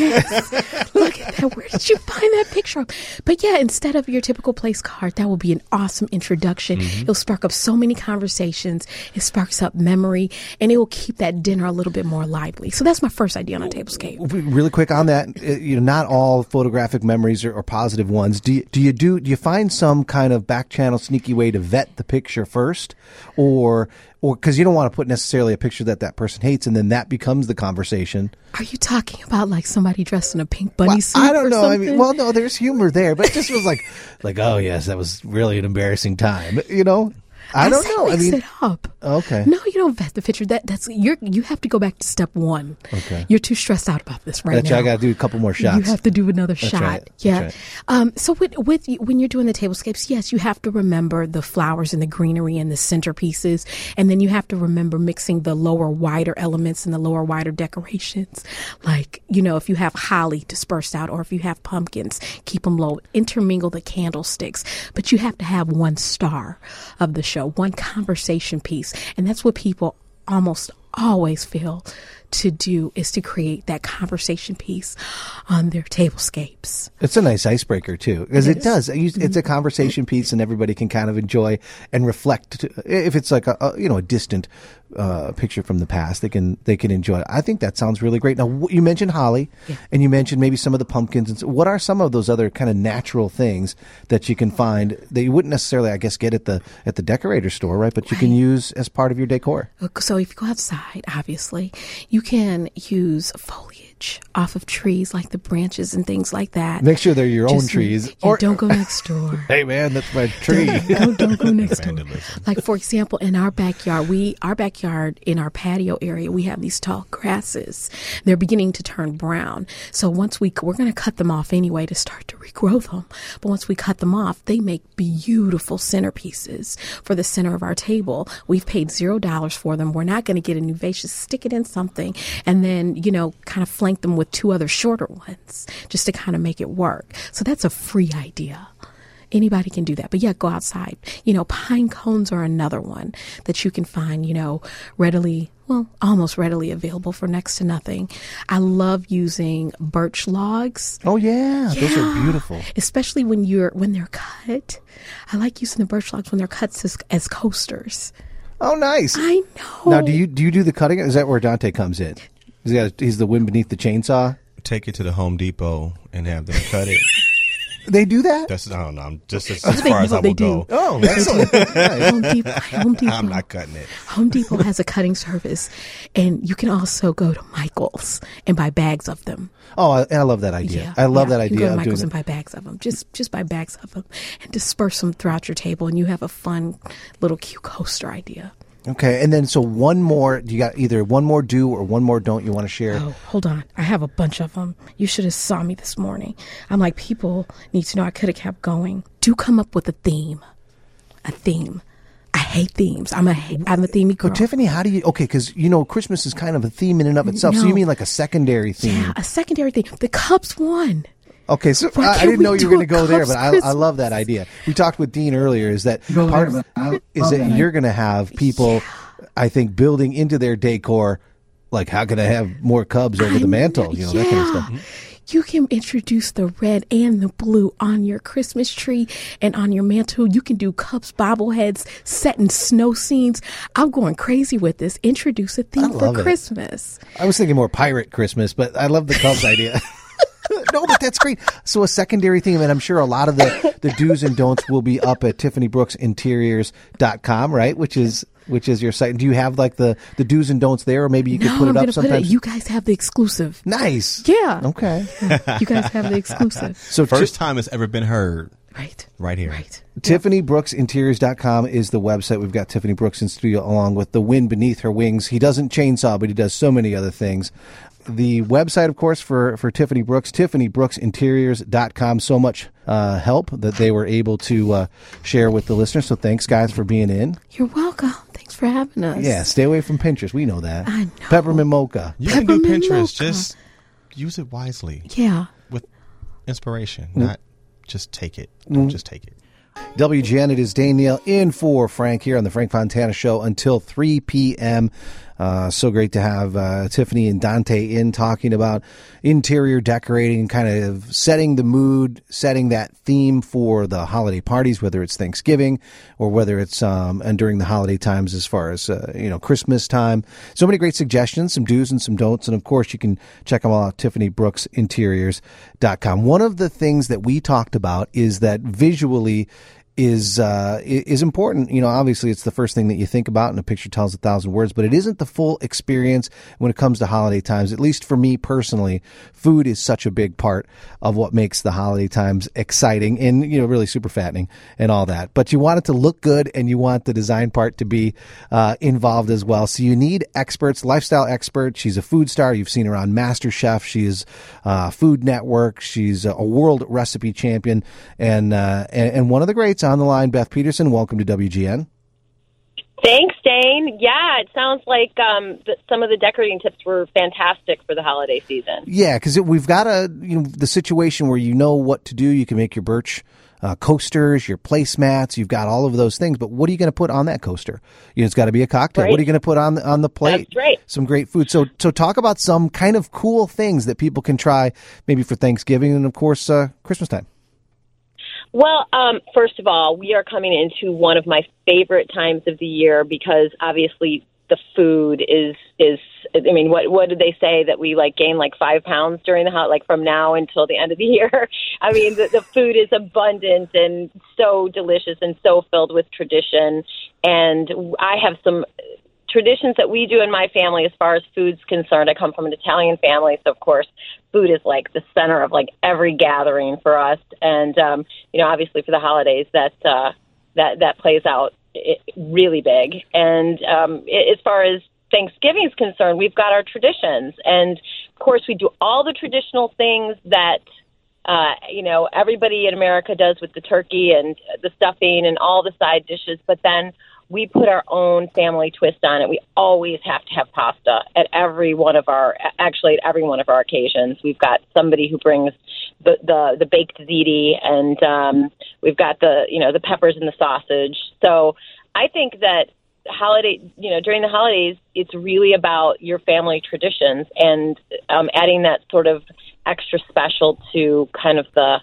Look at that. Where did you find that picture? But yeah, instead of your typical place card, that will be an awesome introduction. Mm-hmm. It'll spark up so many conversations. It sparks up memory, and it will keep that dinner a little bit more lively. So that's my first idea on a tablescape. Really quick on that, uh, you know, not all photographic memories are, are positive ones. Do you, do you do do you find some kind of back channel sneaky way to vet the picture first, or or because you don't want to put necessarily a picture that that person hates, and then that becomes the conversation? Are you talking about like somebody dressed in a pink bunny Well, suit? I don't or know. Something? I mean, well, no, there's humor there, but it just was like, like, oh yes, that was really an embarrassing time. You know, I, don't say know. I mix mean, it up. okay. No, you don't vet the picture. That that's you're you have to go back to step one. Okay. You're too stressed out about this right That's now. I got to do a couple more shots. You have to do another shot. right. That's Yeah. right. Um, so with, with when you're doing the tablescapes, yes, you have to remember the flowers and the greenery and the centerpieces, and then you have to remember mixing the lower, wider elements and the lower, wider decorations. Like, you know, if you have holly dispersed out, or if you have pumpkins, keep them low. Intermingle the candlesticks, but you have to have one star of the show, one conversation piece, and that's what people almost always fail to do, is to create that conversation piece on their tablescapes. It's a nice icebreaker too, because It it, is. does. It us- It's a conversation piece, and everybody can kind of enjoy and reflect. To, if it's like a, a you know a distant uh, picture from the past, they can they can enjoy it. I think that sounds really great. Now wh- you mentioned holly, Yeah. and you mentioned maybe some of the pumpkins. And so what are some of those other kind of natural things that you can find that you wouldn't necessarily, I guess, get at the at the decorator store, right? But you can Right. use as part of your decor. So if you go outside, obviously, you can use foliage off of trees, like the branches and things like that. Make sure they're your own Just- trees. Yeah, Or don't go next door. hey man, that's my tree. Don't, don't go next door. Vandalism. Like, for example, in our backyard, we our backyard in our patio area, we have these tall grasses. They're beginning to turn brown. So once we we're going to cut them off anyway to start to regrow them. But once we cut them off, they make beautiful centerpieces for the center of our table. We've paid zero dollars for them. We're not going to get a new vase. Just stick it in something, and then you know, kind of flank them with two other shorter ones, just to kind of make it work. So that's a free idea. Anybody can do that. But yeah, go outside. You know, pine cones are another one that you can find, you know, readily, well, almost readily available for next to nothing. I love using birch logs. Oh yeah, those are Yeah. beautiful. Especially when you're when they're cut cut. I like using the birch logs when they're cut as, as coasters. Oh, nice. I know. Now, do you do you do the cutting? Is that where Dante comes in? He's, got, he's the wind beneath the chainsaw? Take it to the Home Depot and have them cut it. They do that? That's, I don't know. I'm just as, as They far do, as I they will do. go. Oh, excellent. Nice. Home Depot, Home Depot. I'm not cutting it. Home Depot has a cutting service, and you can also go to Michael's and buy bags of them. Oh, I, I love that idea. Yeah, I love yeah. that You can idea go to of Michael's doing and it. buy bags of them. Just just buy bags of them and disperse them throughout your table, and you have a fun little cute coaster idea. Okay, and then so one more. You got either one more do or one more don't you want to share? Oh, hold on. I have a bunch of them. You should have saw me this morning. I'm like, people need to know I could have kept going. Do come up with a theme. A theme. I hate themes. I'm a I'm a themey girl. So, Tiffany, how do you? Okay, because you know Christmas is kind of a theme in and of itself. So No. you mean like a secondary theme? Yeah, a secondary theme. The Cubs won. Okay, so Why I, I can't didn't we know you do were going to a go there, Cubs but I, I Christmas? love that idea. We talked with Dean earlier. Is that Go part there, of, but I is love that that. you're going to have people, I think, building into their decor, like how can I have more Cubs over the I mantle? know, You know that kind of yeah. stuff. You can introduce the red and the blue on your Christmas tree and on your mantle. You can do Cubs bobbleheads set in snow scenes. I'm going crazy with this. Introduce a theme for love it. Christmas. I was thinking more pirate Christmas, but I love the Cubs idea. No, but that's great. So a secondary theme, and I'm sure a lot of the, the do's and don'ts will be up at tiffany brooks interiors dot com, right? Which is which is your site. Do you have like the, the do's and don'ts there, or maybe you could No, put I'm it up gonna put sometimes? it. You guys have the exclusive. Nice. Yeah. Okay. You guys have the exclusive. So First time it's ever been heard Right. right here. Right. tiffany brooks interiors dot com is the website. We've got Tiffany Brooks in studio along with the wind beneath her wings. He doesn't chainsaw, but he does so many other things. The website, of course, for, for Tiffany Brooks, tiffany brooks interiors dot com. So much uh, help that they were able to uh, share with the listeners. So thanks, guys, for being in. You're welcome. Thanks for having us. Yeah, stay away from Pinterest. We know that. I know. Peppermint mocha. You can do Peppermint Pinterest. mocha. Just use it wisely Yeah. with inspiration, Mm. not just take it. Don't just take it. W G N, it is Dane Neal in for Frank here on the Frank Fontana Show until three p.m. Uh, so great to have uh, Tiffany and Dante in talking about interior decorating, kind of setting the mood, setting that theme for the holiday parties, whether it's Thanksgiving or whether it's um, and during the holiday times as far as, uh, you know, Christmas time. So many great suggestions, some do's and some don'ts. And, of course, you can check them all out, tiffany brooks interiors dot com. One of the things that we talked about is that visually is uh, i- is important. You know, obviously it's the first thing that you think about, and a picture tells a thousand words, but it isn't the full experience when it comes to holiday times. At least for me personally, food is such a big part of what makes the holiday times exciting and, you know, really super fattening and all that. But you want it to look good, and you want the design part to be uh, involved as well. So you need experts, lifestyle expert. She's a food star. You've seen her on MasterChef. She's uh, Food Network. She's a world recipe champion, and uh, and, and one of the greats on the line, Beth Peterson. Welcome to W G N. Thanks, Dane. Yeah, it sounds like um, th- some of the decorating tips were fantastic for the holiday season. Yeah, because we've got a you know the situation where you know what to do. You can make your birch uh, coasters, your placemats. You've got all of those things. But what are you going to put on that coaster? You know, it's got to be a cocktail. Right. What are you going to put on the, on the plate? That's right. Some great food. So so talk about some kind of cool things that people can try maybe for Thanksgiving and of course uh, Christmas time. Well, um, first of all, we are coming into one of my favorite times of the year because obviously the food is is. I mean, what what did they say that we like gain like five pounds during the hot like from now until the end of the year? I mean, the, the food is abundant and so delicious and so filled with tradition. And I have some traditions that we do in my family as far as food's concerned. I come from an Italian family, so of course food is like the center of like every gathering for us. And um, you know, obviously for the holidays, that uh, that that plays out it, really big. And um, it, as far as Thanksgiving is concerned, we've got our traditions, and of course we do all the traditional things that uh, you know everybody in America does with the turkey and the stuffing and all the side dishes. But then we put our own family twist on it. We always have to have pasta at every one of our, actually at every one of our occasions. We've got somebody who brings the the, the baked ziti, and um, we've got the you know the peppers and the sausage. So I think that holiday, you know, during the holidays, it's really about your family traditions and um, adding that sort of extra special to kind of the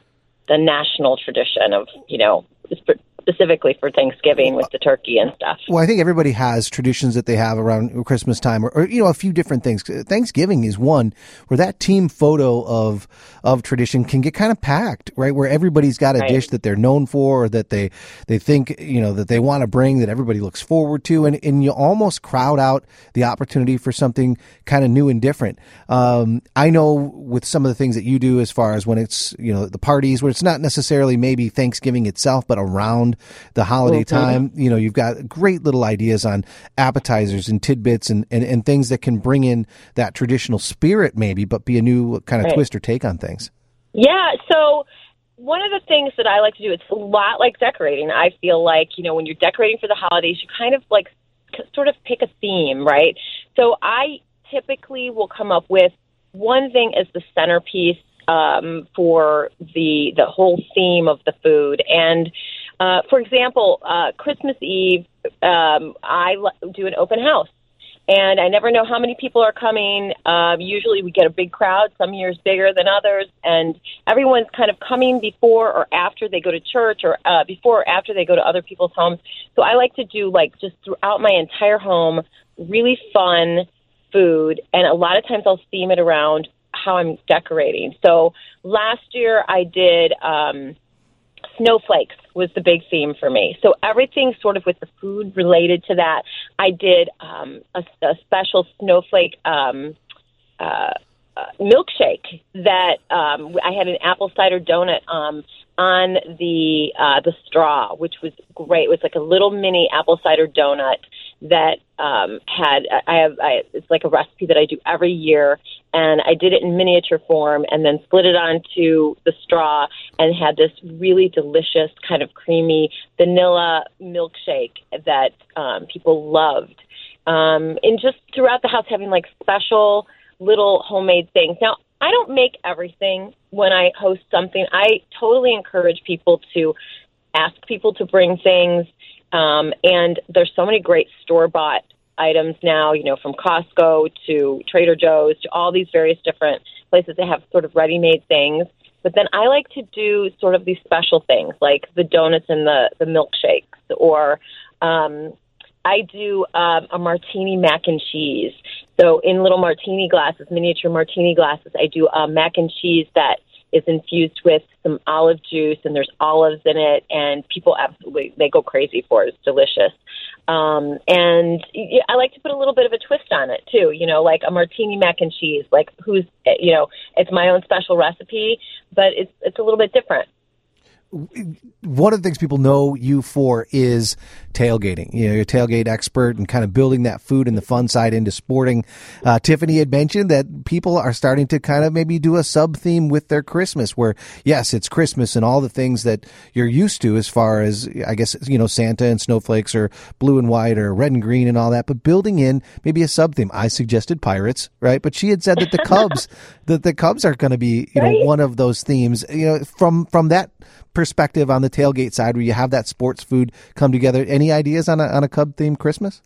the national tradition of, you know, specifically for Thanksgiving with the turkey and stuff. Well, I think everybody has traditions that they have around Christmas time, or, or you know, a few different things. Thanksgiving is one where that team photo of of tradition can get kind of packed, right? Where everybody's got a Right. dish that they're known for, or that they they think, you know, that they want to bring, that everybody looks forward to, and and you almost crowd out the opportunity for something kind of new and different. Um, I know with some of the things that you do, as far as when it's, you know, the parties where it's not necessarily maybe Thanksgiving itself, but around the holiday Mm-hmm. time, you know, you've got great little ideas on appetizers and tidbits and, and, and things that can bring in that traditional spirit maybe, but be a new kind of Right. twist or take on things. Yeah, so one of the things that I like to do, it's a lot like decorating. I feel like, you know, when you're decorating for the holidays, you kind of like c- sort of pick a theme, right? So I typically will come up with one thing as the centerpiece um, for the the whole theme of the food. And uh, for example, uh, Christmas Eve, um, I l- do an open house. And I never know how many people are coming. Um, usually we get a big crowd, some years bigger than others, and everyone's kind of coming before or after they go to church, or uh, before or after they go to other people's homes. So I like to do, like, just throughout my entire home, really fun food, and a lot of times I'll theme it around how I'm decorating. So last year I did um, snowflakes was the big theme for me. So everything sort of with the food related to that. I did um, a, a special snowflake um, uh, uh, milkshake that um, I had an apple cider donut um, on the uh, the straw, which was great. It was like a little mini apple cider donut that um, had I have I, it's like a recipe that I do every year, and I did it in miniature form and then split it onto the straw and had this really delicious kind of creamy vanilla milkshake that um, people loved. Um, and just throughout the house having like special little homemade things. Now, I don't make everything when I host something. I totally encourage people to ask people to bring things. Um, and there's so many great store-bought items now, you know, from Costco to Trader Joe's to all these various different places that have sort of ready-made things. But then I like to do sort of these special things like the donuts and the, the milkshakes, or um, I do um, a martini mac and cheese. So in little martini glasses, miniature martini glasses, I do a mac and cheese that is infused with some olive juice, and there's olives in it, and people absolutely, they go crazy for it. It's delicious. Um, and I like to put a little bit of a twist on it, too, you know, like a martini mac and cheese, like who's, you know, it's my own special recipe, but it's it's a little bit different. One of the things people know you for is tailgating. You know, you're a tailgate expert and kind of building that food and the fun side into sporting. Uh, Tiffany had mentioned that people are starting to kind of maybe do a sub theme with their Christmas, where yes, it's Christmas and all the things that you're used to as far as, I guess, you know, Santa and snowflakes or blue and white or red and green and all that, but building in maybe a sub theme. I suggested Pirates, right? But she had said that the Cubs, that the Cubs are going to be, you know, Right. one of those themes, you know, from, from that perspective on the tailgate side where you have that sports food come together. Any ideas on a, on a Cub themed Christmas?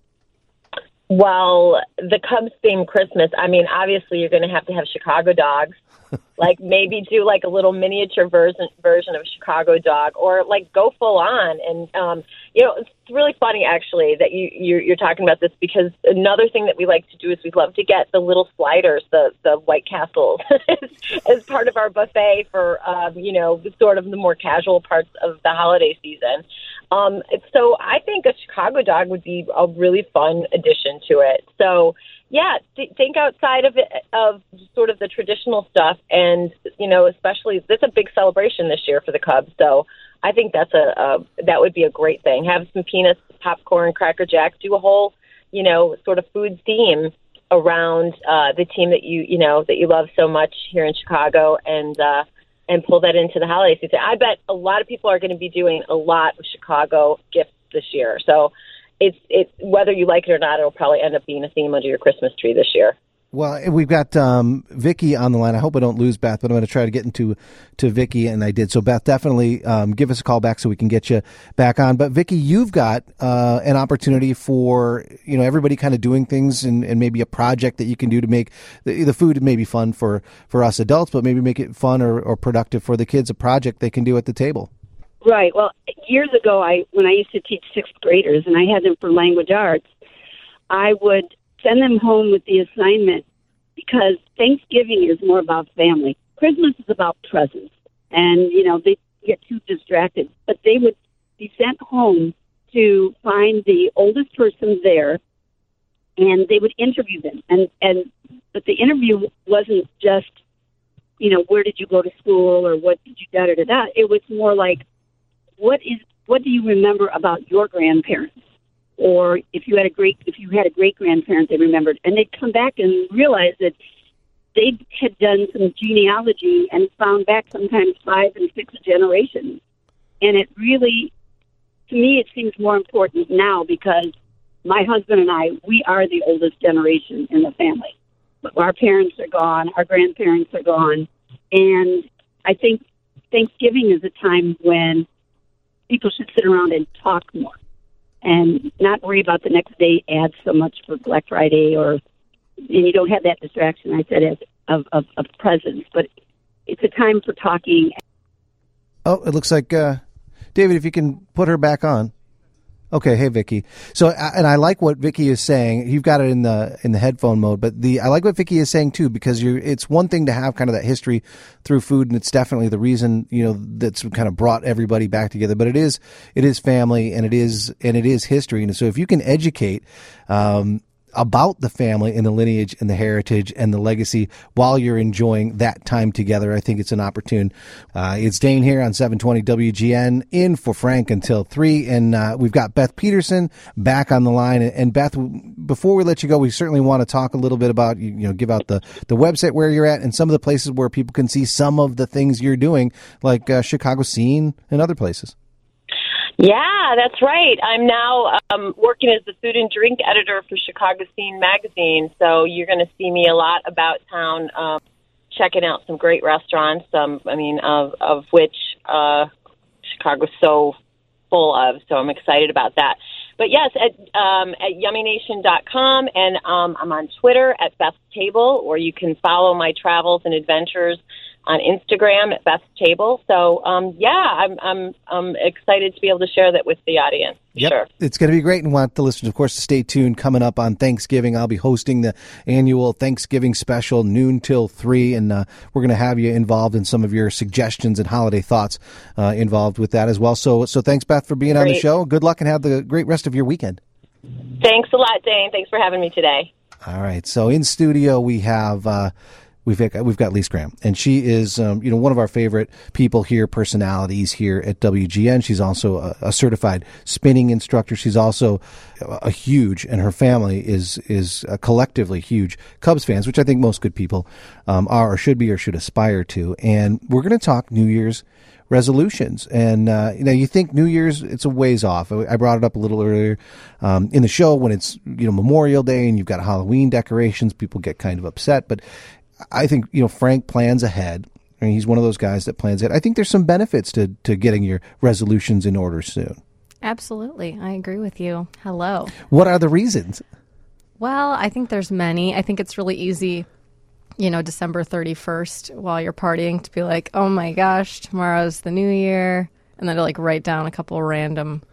Well, the Cubs themed Christmas, I mean, obviously you're going to have to have Chicago dogs. Like maybe do like a little miniature version version of Chicago dog, or like go full on. And um, you know, it's really funny actually that you you're, you're talking about this, because another thing that we like to do is we love to get the little sliders, the the White Castles, as, as part of our buffet for um, you know, sort of the more casual parts of the holiday season. Um, so I think a Chicago dog would be a really fun addition to it. So. Yeah, th- think outside of it, of sort of the traditional stuff, and you know, especially it's a big celebration this year for the Cubs. So I think that's a, a that would be a great thing. Have some peanuts, popcorn, Cracker Jack. Do a whole, you know, sort of food theme around uh, the team that you you know that you love so much here in Chicago, and uh, and pull that into the holiday season. I bet a lot of people are going to be doing a lot of Chicago gifts this year. So. It's it whether you like it or not, it'll probably end up being a theme under your Christmas tree this year. Well, we've got um, Vicki on the line. I hope I don't lose Beth, but I'm going to try to get into to Vicki, and I did. So, Beth, definitely um, give us a call back so we can get you back on. But, Vicki, you've got uh, an opportunity for, you know, everybody kind of doing things and, and maybe a project that you can do to make the, the food maybe fun for, for us adults, but maybe make it fun or, or productive for the kids, a project they can do at the table. Right. Well, years ago, I when I used to teach sixth graders, and I had them for language arts, I would send them home with the assignment because Thanksgiving is more about family. Christmas is about presents. And, you know, they get too distracted. But they would be sent home to find the oldest person there, and they would interview them. And, and but the interview wasn't just, you know, where did you go to school or what did you da-da-da-da. It was more like, what is what do you remember about your grandparents? Or if you had a great if you had a great grandparent they remembered, and they'd come back and realize that they had done some genealogy and found back sometimes five and six generations. And it really, to me, it seems more important now because my husband and I, we are the oldest generation in the family. But our parents are gone, our grandparents are gone, and I think Thanksgiving is a time when people should sit around and talk more and not worry about the next day ads so much for Black Friday, or and you don't have that distraction, I said, as of, of, of presents. But it's a time for talking. Oh, it looks like, uh, David, if you can put her back on. Okay, hey Vicki. So, and I like what Vicki is saying. You've got it in the in the headphone mode, but the I like what Vicki is saying too, because you're. It's one thing to have kind of that history through food, and it's definitely the reason, you know, that's kind of brought everybody back together. But it is it is family, and it is and it is history, and so if you can educate Um, about the family and the lineage and the heritage and the legacy while you're enjoying that time together, I think it's an opportune. Uh, it's Dane here on seven twenty W G N, in for Frank until three. And uh, we've got Beth Peterson back on the line. And Beth, before we let you go, we certainly want to talk a little bit about, you know, give out the, the website where you're at and some of the places where people can see some of the things you're doing, like uh, Chicago Scene and other places. Yeah, that's right. I'm now um, working as the food and drink editor for Chicago Scene magazine, so you're going to see me a lot about town, um, checking out some great restaurants, um, I mean, of, of which uh, Chicago's so full of, so I'm excited about that. But yes, at, um, at yummy nation dot com, and um, I'm on Twitter at Beth's Table, or you can follow my travels and adventures on Instagram at Beth's Table. So, um, yeah, I'm, I'm I'm excited to be able to share that with the audience. Yep. Sure. It's going to be great, and want the listeners, of course, to stay tuned. Coming up on Thanksgiving, I'll be hosting the annual Thanksgiving special, noon till three, and uh, we're going to have you involved in some of your suggestions and holiday thoughts uh, involved with that as well. So, so thanks, Beth, for being great on the show. Good luck, and have the great rest of your weekend. Thanks a lot, Dane. Thanks for having me today. All right. So in studio, we have... Uh, We've got, we've got Lise Graham, and she is, um, you know, one of our favorite people here, personalities here at W G N. She's also a, a certified spinning instructor. She's also a, a huge, and her family is is a collectively huge Cubs fans, which I think most good people um, are or should be or should aspire to. And we're going to talk New Year's resolutions. And, uh, you know, you think New Year's, it's a ways off. I brought it up a little earlier um, in the show when it's, you know, Memorial Day and you've got Halloween decorations. People get kind of upset, but I think, you know, Frank plans ahead. I mean, he's one of those guys that plans ahead. I think there's some benefits to, to getting your resolutions in order soon. Absolutely. I agree with you. Hello. What are the reasons? Well, I think there's many. I think it's really easy, you know, December thirty-first while you're partying to be like, oh my gosh, tomorrow's the new year. And then to like write down a couple random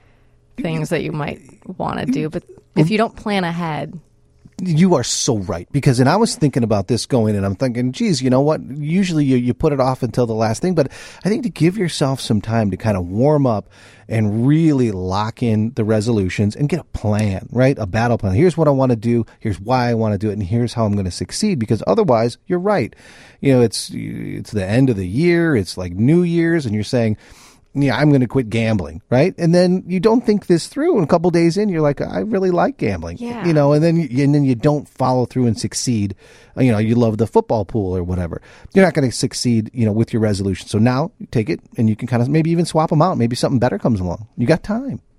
things that you might want to do. But if you don't plan ahead... You are so right, because, and I was thinking about this going, and I'm thinking, geez, you know what? Usually you, you put it off until the last thing, but I think to give yourself some time to kind of warm up and really lock in the resolutions and get a plan, right? A battle plan. Here's what I want to do. Here's why I want to do it. And here's how I'm going to succeed, because otherwise you're right. You know, it's, it's the end of the year. It's like New Year's, and you're saying, yeah, I'm going to quit gambling, right? And then you don't think this through, and a couple days in, you're like, I really like gambling, yeah. you know, and then you, and then you don't follow through and succeed. You know, you love the football pool or whatever. You're not going to succeed, you know, with your resolution. So now you take it and you can kind of maybe even swap them out. Maybe something better comes along. You got time.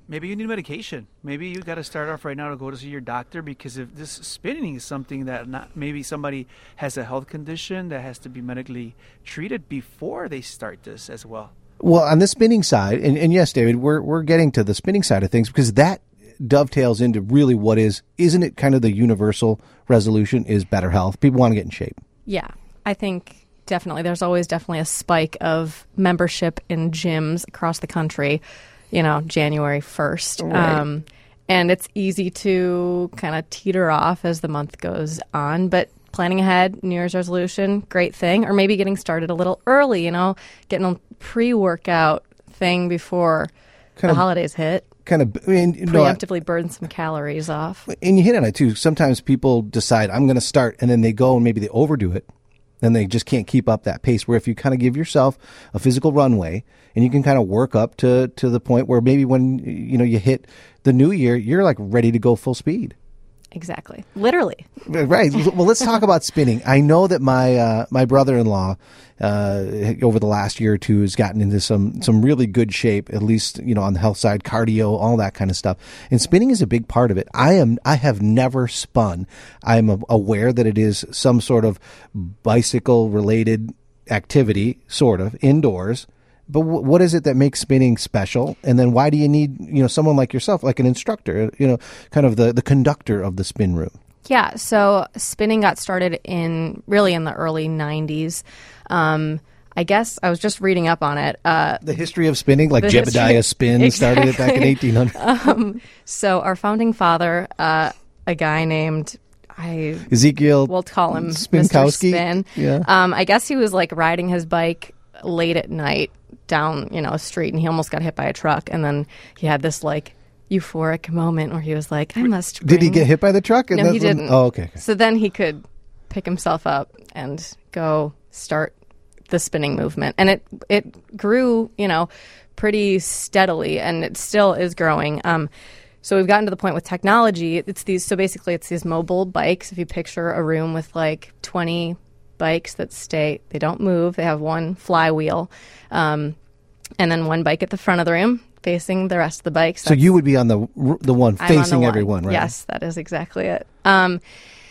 maybe you need medication. Maybe you got to start off right now to go to see your doctor, because if this spinning is something that not, maybe somebody has a health condition that has to be medically treated before they start this as well. Well, on the spinning side, and, and yes, David, we're we're getting to the spinning side of things, because that dovetails into really what is, isn't it kind of the universal resolution is better health? People want to get in shape. Yeah, I think definitely. There's always definitely a spike of membership in gyms across the country, you know, January first. Right. Um, and it's easy to kind of teeter off as the month goes on. But planning ahead, New Year's resolution, great thing. Or maybe getting started a little early, you know, getting a pre-workout thing before Kind the of- holidays hit. Kind of, I mean, no, I- Preemptively burn some calories off. and you hit on it too. Sometimes people decide I'm going to start, and then they go and maybe they overdo it, and they just can't keep up that pace. Where if you kind of give yourself a physical runway, and you can kind of work up to to the point where maybe when you know you hit the new year, you're like ready to go full speed. Exactly. Literally. Right. Well, let's talk about spinning. I know that my uh, my brother-in-law uh, over the last year or two has gotten into some some really good shape, at least you know on the health side, cardio, all that kind of stuff. And spinning is a big part of it. I am I have never spun. I am aware that it is some sort of bicycle related activity, sort of indoors. But w- what is it that makes spinning special? And then why do you need, you know, someone like yourself, like an instructor, you know, kind of the, the conductor of the spin room? Yeah, so spinning got started in really in the early nineties. Um, I guess I was just reading up on it. Uh, The history of spinning, like The Jebediah history- Spin started it back in Exactly. eighteen hundred. um, so our founding father, uh, a guy named I, Ezekiel we'll call him Mister Spinkowski. Spin. Yeah. Um, I guess he was like riding his bike late at night down, you know, a street, and he almost got hit by a truck, and then he had this like euphoric moment where he was like, I must Did he bring- get hit by the truck? And No, that's he when- didn't. Oh, okay. okay. So then he could pick himself up and go start the spinning movement. And it it grew, you know, pretty steadily, and it still is growing. Um, so we've gotten to the point with technology. It's these so basically it's these mobile bikes. If you picture a room with like twenty bikes that stay, they don't move. They have one flywheel, um, and then one bike at the front of the room facing the rest of the bikes. So you would be on the the one I'm on the facing one. everyone, right? Yes, that is exactly it. Um,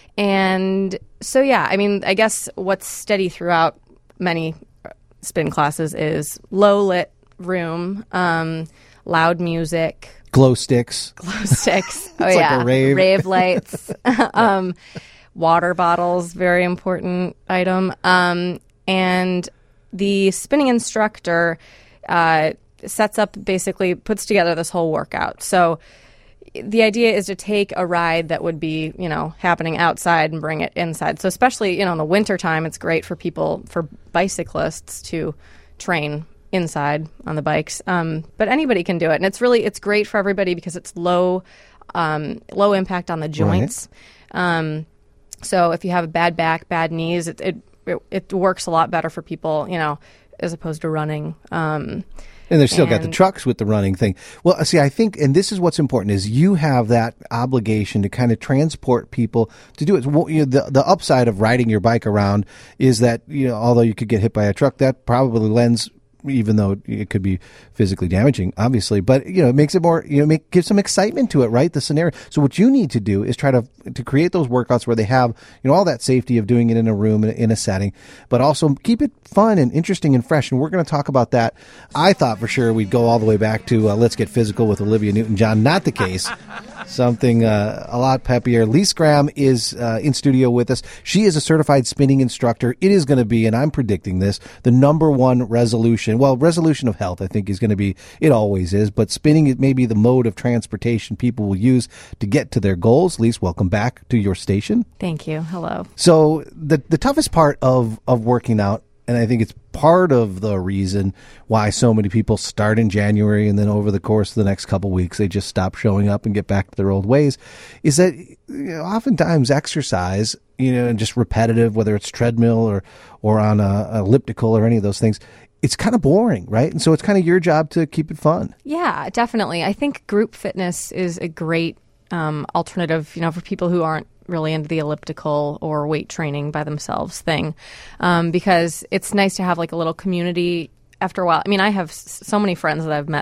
and so, yeah, I mean, I guess what's steady throughout many spin classes is low lit room, um, loud music, Glow sticks. glow sticks. oh like yeah, a rave. lights, um, water bottles, very important item. Um, and the spinning instructor uh, sets up, basically puts together this whole workout. So the idea is to take a ride that would be, you know, happening outside and bring it inside. So especially, you know, in the wintertime, it's great for people, for bicyclists to train inside on the bikes. Um, but anybody can do it. And it's really, it's great for everybody because it's low, um, low impact on the joints. Um, so if you have a bad back, bad knees, it, it, it, it works a lot better for people, you know, as opposed to running. Um, And they've still got the And- trucks with the running thing. Well, see, I think, and this is what's important, is you have that obligation to kind of transport people to do it. Well, you know, the the upside of riding your bike around is that, you know, although you could get hit by a truck, that probably lends, even though it could be physically damaging, obviously, but, you know, it makes it more, you know, make, give some excitement to it, right? The scenario. So what you need to do is try to, to create those workouts where they have, you know, all that safety of doing it in a room, in a, in a setting, but also keep it fun and interesting and fresh. And we're going to talk about that. I thought for sure we'd go all the way back to uh, Let's Get Physical with Olivia Newton-John. Not the case. Something uh, a lot peppier. Lise Graham is uh, in studio with us. She is a certified spinning instructor. It is going to be, and I'm predicting this, the number one resolution. Well, resolution of health, I think, is going to be, it always is, but spinning it may be the mode of transportation people will use to get to their goals. Lise, welcome back to your station. Thank you. Hello. So the the toughest part of, of working out, and I think it's part of the reason why so many people start in January and then over the course of the next couple weeks they just stop showing up and get back to their old ways, is that, you know, oftentimes exercise, you know, and just repetitive, whether it's treadmill or or on a, a elliptical or any of those things, it's kind of boring, right? And so it's kind of your job to keep it fun. Yeah, definitely. I think group fitness is a great um, alternative, you know, for people who aren't really into the elliptical or weight training by themselves thing, um, because it's nice to have like a little community after a while. I mean, I have s- so many friends that I've met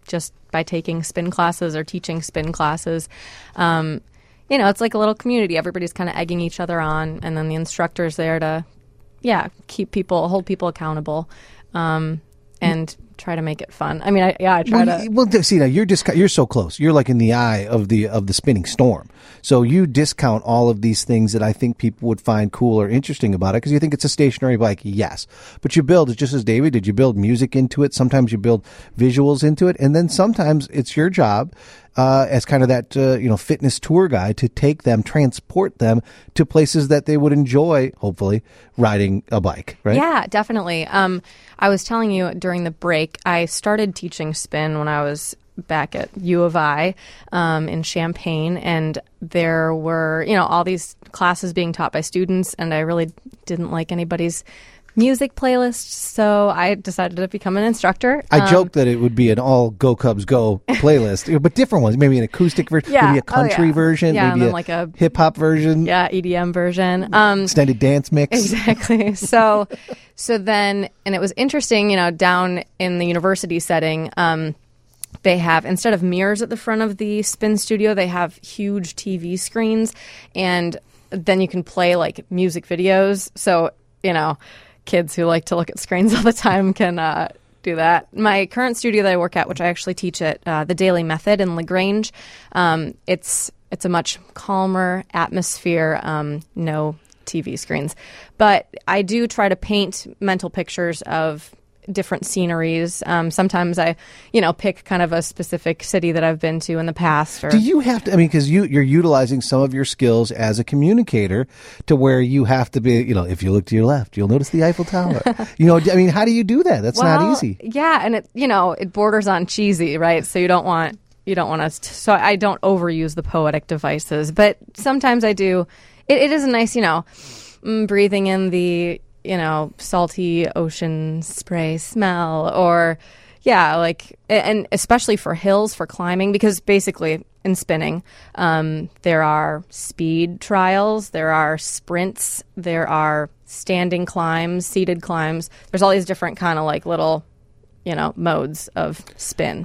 just by taking spin classes or teaching spin classes. Um, you know, it's like a little community. Everybody's kind of egging each other on, and then the instructor's there to, yeah, keep people, hold people accountable, um, and try to make it fun. I mean, I, yeah, I try well, to. You, well, see, now you're dis- you're so close. You're like in the eye of the of the spinning storm. So you discount all of these things that I think people would find cool or interesting about it because you think it's a stationary bike. Yes, but you build, just as David did, you build music into it. Sometimes you build visuals into it, and then sometimes it's your job uh, as kind of that uh, you know fitness tour guide to take them, transport them to places that they would enjoy, hopefully, riding a bike. Right? Yeah, definitely. Um, I was telling you during the break, I started teaching spin when I was back at U of I um, in Champaign, and there were, you know, all these classes being taught by students, and I really didn't like anybody's music playlist, so I decided to become an instructor. I um, joked that it would be an all Go Cubs Go playlist, but different ones, maybe an acoustic version, Yeah. maybe a country Oh, yeah. version, Yeah, and maybe then a, like a- hip hop version, Yeah, E D M version. Um, extended dance mix. Exactly. So, so then, and it was interesting, you know, down in the university setting, um, they have, instead of mirrors at the front of the spin studio, they have huge T V screens, and then you can play like music videos. So, you know, kids who like to look at screens all the time can uh, do that. My current studio that I work at, which I actually teach at uh, the Daily Method in LaGrange, um, it's it's a much calmer atmosphere, um, no T V screens. But I do try to paint mental pictures of different sceneries. Um, sometimes I, you know, pick kind of a specific city that I've been to in the past. Or, Do you have to, I mean, because you, you're utilizing some of your skills as a communicator to where you have to be, you know, if you look to your left, you'll notice the Eiffel Tower. you know, I mean, how do you do that? That's well, not easy. Yeah, and it, you know, it borders on cheesy, right? So you don't want, you don't want us to, so I don't overuse the poetic devices, but sometimes I do. It, it is nice, you know, mm, breathing in the, you know, salty ocean spray smell, or yeah, like, and especially for hills, for climbing, because basically in spinning, um, there are speed trials, there are sprints, there are standing climbs, seated climbs. There's all these different kind of like little, you know, modes of spin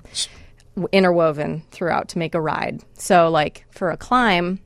interwoven throughout to make a ride. So like for a climb,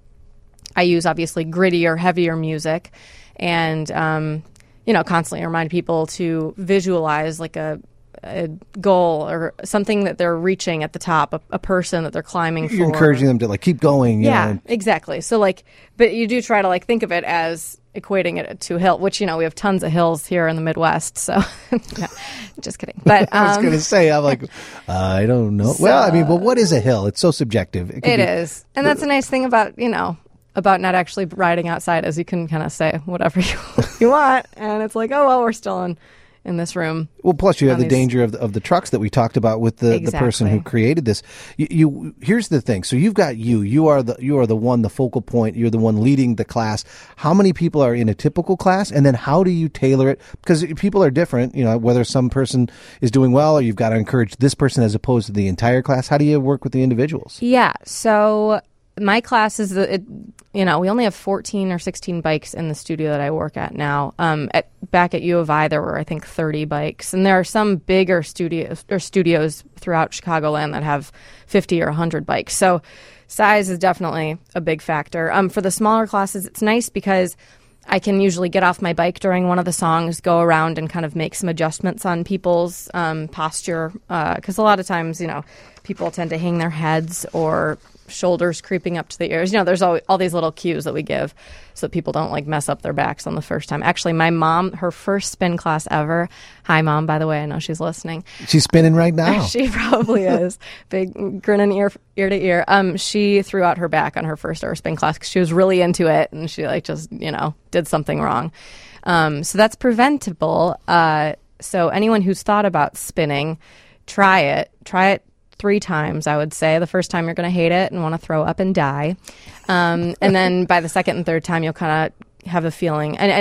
I use obviously grittier, heavier music, and um, you know, constantly remind people to visualize like a, a goal or something that they're reaching at the top, a, a person that they're climbing for. You're encouraging them to like keep going. You Yeah, know. exactly. So like, but you do try to like think of it as equating it to hill, which, you know, we have tons of hills here in the Midwest. So no, just kidding. But um, I was going to say, I'm like, I don't know. So- well, I mean, but what is a hill? It's so subjective. It, could It be- is. And that's a nice thing about, you know, about not actually riding outside, is you can kind of say whatever you, you want. And it's like, oh, well, we're still in, in this room. Well, plus you have on the these- danger of the, of the trucks that we talked about with the, the person who Exactly. created this. You, you here's the thing. So you've got you. You are the you are the one, the focal point. You're the one leading the class. How many people are in a typical class, and then how do you tailor it? Because people are different. You know, whether some person is doing well, or you've got to encourage this person as opposed to the entire class. How do you work with the individuals? Yeah. So my class is, the, it, you know, we only have fourteen or sixteen bikes in the studio that I work at now. Um, at back at U of I, there were, I think, thirty bikes, and there are some bigger studios or studios throughout Chicagoland that have fifty or one hundred bikes. So size is definitely a big factor. Um, for the smaller classes, it's nice because I can usually get off my bike during one of the songs, go around and kind of make some adjustments on people's um, posture, because a lot of times, you know, people tend to hang their heads or shoulders creeping up to the ears. You know, there's all, all these little cues that we give so that people don't like mess up their backs on the first time. Actually, my mom, her first spin class ever. Hi, Mom, by the way, I know she's listening. She's spinning right now. She probably is. Big grinning ear ear to ear. Um, she threw out her back on her first ever spin class because she was really into it, and she like just, you know, did something wrong. Um, so that's preventable. Uh, so anyone who's thought about spinning, try it. Try it three times, I would say. The first time you're going to hate it and want to throw up and die. Um, and then by the second and third time, you'll kind of have a feeling. And, and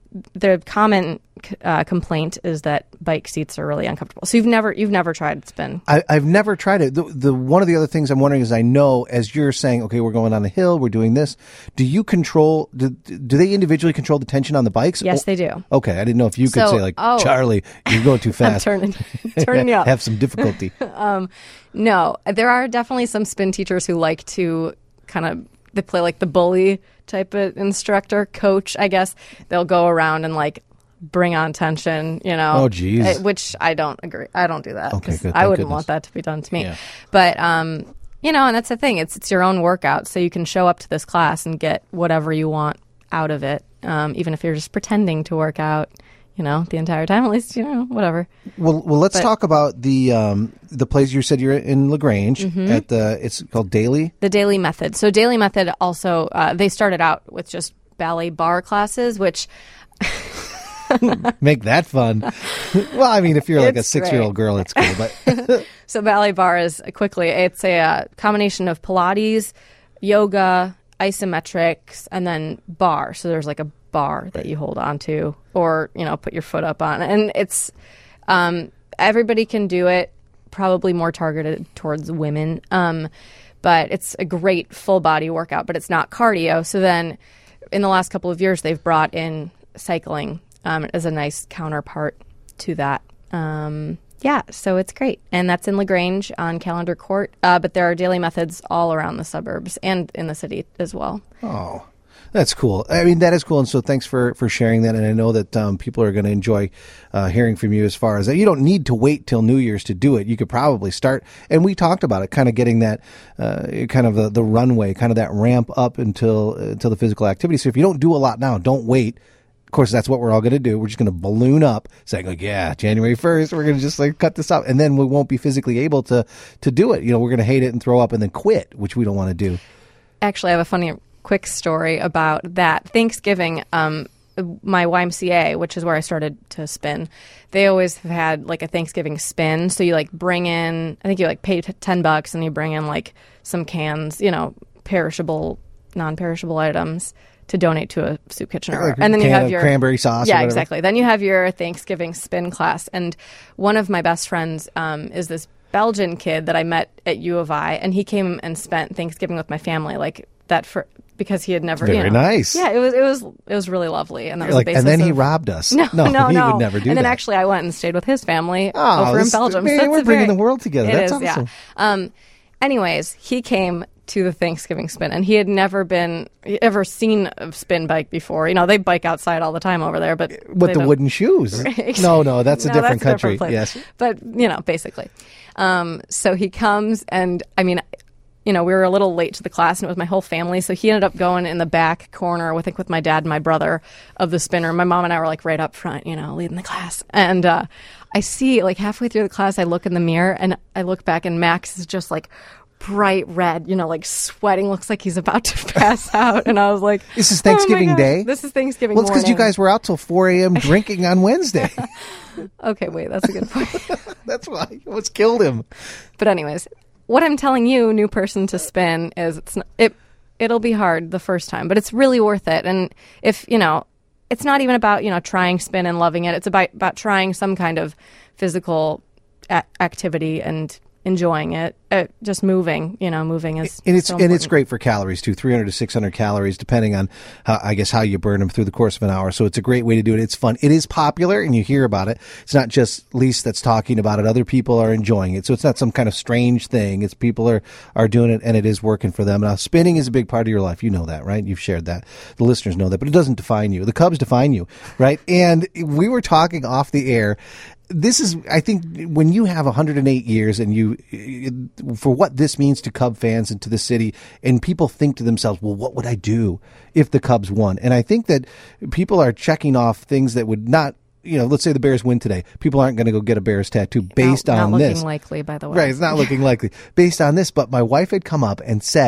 the common uh, complaint is that bike seats are really uncomfortable. So you've never you've never tried spin? I, I've never tried it. The, the one of the other things I'm wondering is, I know as you're saying, okay, we're going on a hill, we're doing this. Do you control? Do, do they individually control the tension on the bikes? Yes, oh, they do. Okay, I didn't know if you could So- say like, oh. Charlie, you're going too fast. I'm turning turning you up. Have some difficulty. No, there are definitely some spin teachers who like to kind of they play like the bully type of instructor, coach, I guess. They'll go around and like bring on tension, you know. Oh, geez. eh, Which I don't agree. I don't do that. Okay, 'cause good. I Thank wouldn't goodness. want that to be done to me. Yeah. But um, you know, and that's the thing. It's it's your own workout, so you can show up to this class and get whatever you want out of it, um, even if you're just pretending to work out. You know, the entire time, at least, you know, whatever. Well, well, let's But- talk about the um, the place you said you're in Lagrange Mm-hmm. at the. It's called Daily. The Daily Method. So Daily Method also, uh, they started out with just ballet bar classes, which Make that fun. Well, I mean, if you're like a It's six year old great. girl, it's cool. But so ballet bar is quickly, it's a uh, combination of Pilates, yoga, isometrics, and then bar. So there's like a bar that you hold on to or, you know, put your foot up on. And it's, um, everybody can do it, probably more targeted towards women. Um, but it's a great full body workout, but it's not cardio. So then in the last couple of years, they've brought in cycling um, as a nice counterpart to that. Um, yeah, so it's great. And that's in LaGrange on Calendar Court. Uh, but there are daily methods all around the suburbs and in the city as well. oh, that's cool. I mean, that is cool. And so thanks for, for sharing that. And I know that um, people are going to enjoy uh, hearing from you as far as that. You don't need to wait till New Year's to do it. You could probably start. And we talked about it, kind of getting that uh, kind of the, the runway, kind of that ramp up until, uh, until the physical activity. So if you don't do a lot now, don't wait. Of course, that's what we're all going to do. We're just going to balloon up, saying like, yeah, January first, we're going to just like cut this up. And then we won't be physically able to, to do it. You know, we're going to hate it and throw up and then quit, which we don't want to do. Actually, I have a funny quick story about that. Thanksgiving, um, my Y M C A, which is where I started to spin, they always have had like a Thanksgiving spin. So you like bring in, I think you like pay t- ten bucks and you bring in like some cans, you know, perishable, non-perishable items to donate to a soup kitchen. Or, Like a and then you can have of your cranberry sauce or Yeah, whatever. exactly. Then you have your Thanksgiving spin class. And one of my best friends um, is this Belgian kid that I met at U of I, and he came and spent Thanksgiving with my family, like that for because he had never. Very you know, nice. Yeah, it was it was it was really lovely, and that was Like, the basis and then he of- robbed us. No, no, he no. would never do and that. then actually, I went and stayed with his family Oh, over in this- Belgium. man, so that's we're a bringing very- the world together. It That's is, awesome. Yeah. Um, anyways, he came to the Thanksgiving spin, and he had never been ever seen a spin bike before. You know, they bike outside all the time over there, but With they the don't- wooden shoes. No, no, that's a No, different that's country. place. Yes. But, you know, basically. Um, so he comes and, I mean, you know, we were a little late to the class and it was my whole family. So he ended up going in the back corner, I think with my dad and my brother of the spinner. My mom and I were like right up front, you know, leading the class. And uh, I see like halfway through the class, I look in the mirror and I look back and Max is just like bright red, you know, like sweating, looks like he's about to pass out. And I was like, This is "Oh my Thanksgiving gosh, Day? This is Thanksgiving Well, it's because you morning." guys were out till four a.m. drinking on Wednesday. Okay, wait, that's a good point. That's why. What's killed him? But anyways, what I'm telling you, new person to spin, is it's not, it it'll be hard the first time, but it's really worth it. And if you know, it's not even about you know trying spin and loving it. It's about about trying some kind of physical a- activity and enjoying it. Uh, just moving, you know, moving is And it's so and it's important. great for calories too, three hundred to six hundred calories, depending on how, I guess how you burn them through the course of an hour. So it's a great way to do it. It's fun. It is popular, and you hear about it. It's not just Lise that's talking about it. Other people are enjoying it. So it's not some kind of strange thing. It's people are are doing it, and it is working for them. Now, spinning is a big part of your life. You know that, right? You've shared that. The listeners know that, but it doesn't define you. The Cubs define you, right? And we were talking off the air. This is, I think, when you have one hundred eight years and you, for what this means to Cub fans and to the city, and people think to themselves, well, what would I do if the Cubs won? And I think that people are checking off things that would not, you know, let's say the Bears win today. People aren't going to go get a Bears tattoo based not, on not this. looking likely, by the way. Right, it's not looking likely based on this. But my wife had come up and said,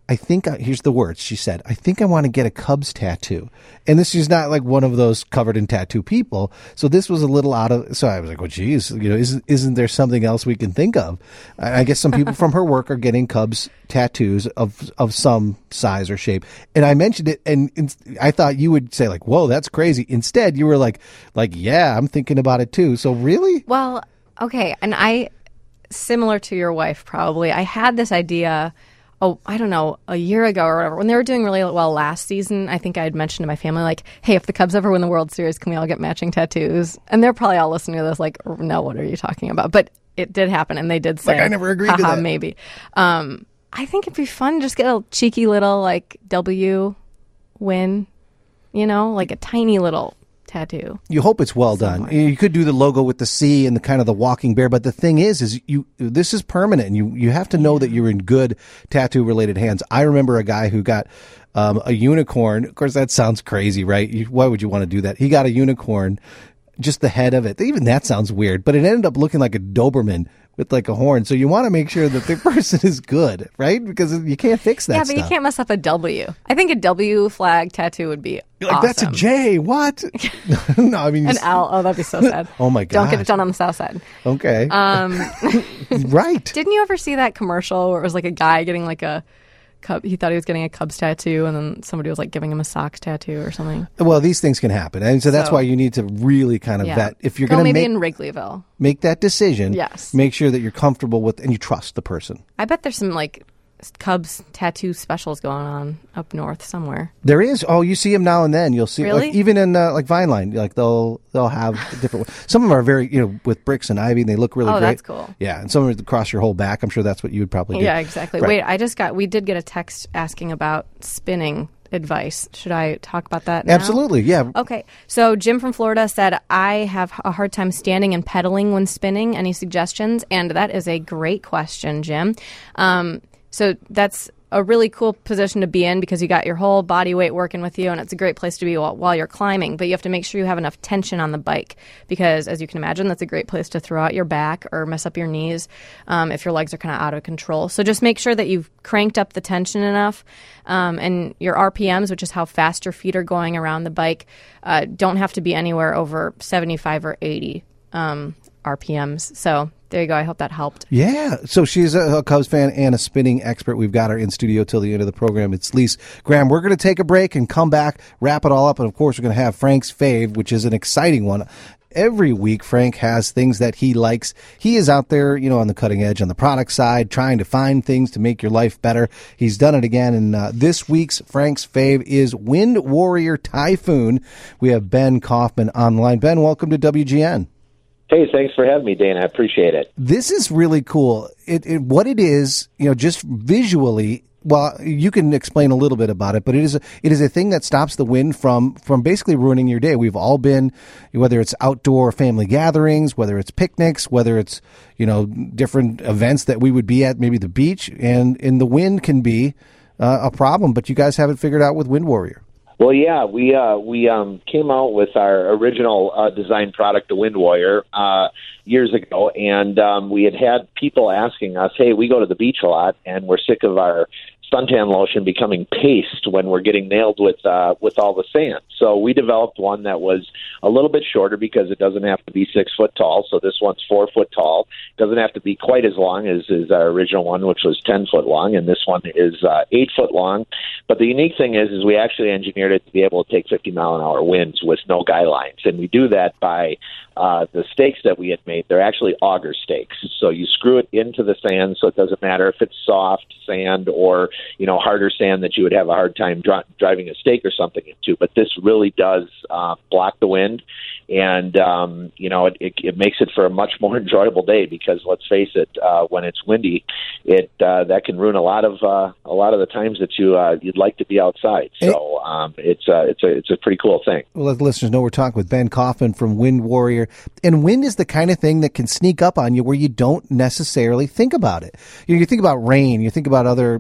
I think, I, here's the words she said, I think I want to get a Cubs tattoo. And this is not like one of those covered in tattoo people. So this was a little out of, so I was like, well, geez, you know, isn't, isn't there something else we can think of? I, I guess some people from her work are getting Cubs tattoos of, of some size or shape. And I mentioned it, and, and I thought you would say like, whoa, that's crazy. Instead, you were like, like, yeah, I'm thinking about it too. So really? Well, okay. And I, similar to your wife, probably, I had this idea, oh, I don't know, a year ago or whatever, when they were doing really well last season. I think I had mentioned to my family, like, hey, if the Cubs ever win the World Series, can we all get matching tattoos? And they're probably all listening to this like, no, what are you talking about? But it did happen, and they did say, like, I never agreed to that. Maybe. Um, I think it'd be fun to just get a cheeky little, like, W win, you know, like a tiny little tattoo. You hope it's well Somewhere. done. You could do the logo with the C and the kind of the walking bear, but the thing is, is you this is permanent, and you you have to know yeah. that you're in good tattoo related hands. I remember a guy who got um, a unicorn. Of course, that sounds crazy, right? You, why would you want to do that? He got a unicorn, just the head of it. Even that sounds weird, but it ended up looking like a Doberman with like a horn. So you want to make sure that the person is good, right? Because you can't fix that Yeah, but stuff. you can't mess up a W. I think a W flag tattoo would be You're like, awesome. that's a J. What? No, I mean, you An s- L. Oh, that'd be so sad. Oh my Don't get gosh. it done on the south side. Okay. Um, right. didn't you ever see that commercial where it was like a guy getting like a Cub? He thought he was getting a Cubs tattoo, and then somebody was like giving him a Sox tattoo or something. Well, these things can happen, and so that's So- why you need to really kind of Yeah. vet. If you're Go going to maybe make in Wrigleyville. make that decision, Yes. make sure that you're comfortable with and you trust the person. I bet there's some like Cubs tattoo specials going on up north somewhere. There is. Oh, you see them now and then. You'll see, Really? like, even in uh, like Vine Line, like they'll they'll have different. Some of them are very, you know, with bricks and ivy, and they look really Oh, great. that's cool. Yeah, and some of them across your whole back. I'm sure that's what you would probably do. Yeah, exactly. Right. Wait, I just got. We did get a text asking about spinning advice. Should I talk about that now? Absolutely. Yeah. Okay. So Jim from Florida said, I have a hard time standing and pedaling when spinning. Any suggestions? And that is a great question, Jim. Um, so that's a really cool position to be in because you got your whole body weight working with you, and it's a great place to be while, while you're climbing. But you have to make sure you have enough tension on the bike because, as you can imagine, that's a great place to throw out your back or mess up your knees um, if your legs are kind of out of control. So just make sure that you've cranked up the tension enough, um, and your R P Ms, which is how fast your feet are going around the bike, uh, don't have to be anywhere over seventy-five or eighty um, R P Ms. So there you go. I hope that helped. Yeah. So she's a, a Cubs fan and a spinning expert. We've got her in studio till the end of the program. It's Lise Graham. We're going to take a break and come back, wrap it all up. And, of course, we're going to have Frank's Fave, which is an exciting one. Every week, Frank has things that he likes. He is out there, you know, on the cutting edge on the product side, trying to find things to make your life better. He's done it again. And uh, this week's Frank's Fave is Wind Warrior Typhoon. We have Ben Kaufman online. Ben, welcome to W G N. Hey, thanks for having me, Dana. I appreciate it. This is really cool. It, it what it is, you know, just visually. Well, you can explain a little bit about it, but it is a, it is a thing that stops the wind from from basically ruining your day. We've all been, whether it's outdoor family gatherings, whether it's picnics, whether it's, you know, different events that we would be at, maybe the beach, and and the wind can be uh, a problem. But you guys have it figured out with Wind Warrior. Well, yeah, we uh, we um, came out with our original uh, design product, the Wind Warrior, uh, years ago, and um, we had had people asking us, "Hey, we go to the beach a lot, and we're sick of our suntan lotion becoming paste when we're getting nailed with uh, with all the sand." So we developed one that was a little bit shorter because it doesn't have to be six foot tall. So this one's four foot tall. Doesn't have to be quite as long as, as our original one, which was ten foot long, and this one is uh, eight foot long. But the unique thing is, is we actually engineered it to be able to take fifty mile an hour winds with no guy lines, and we do that by uh, the stakes that we had made. They're actually auger stakes. So you screw it into the sand, so it doesn't matter if it's soft sand or, you know, harder sand that you would have a hard time dri- driving a stake or something into. But this really does uh, block the wind, and um, you know, it, it, it makes it for a much more enjoyable day. Because let's face it, uh, when it's windy, it uh, that can ruin a lot of uh, a lot of the times that you uh, you'd like to be outside. So um, it's uh, it's a it's a pretty cool thing. Well, let the listeners know we're talking with Ben Kaufman from Wind Warrior. And wind is the kind of thing that can sneak up on you where you don't necessarily think about it. You know, you think about rain, you think about other like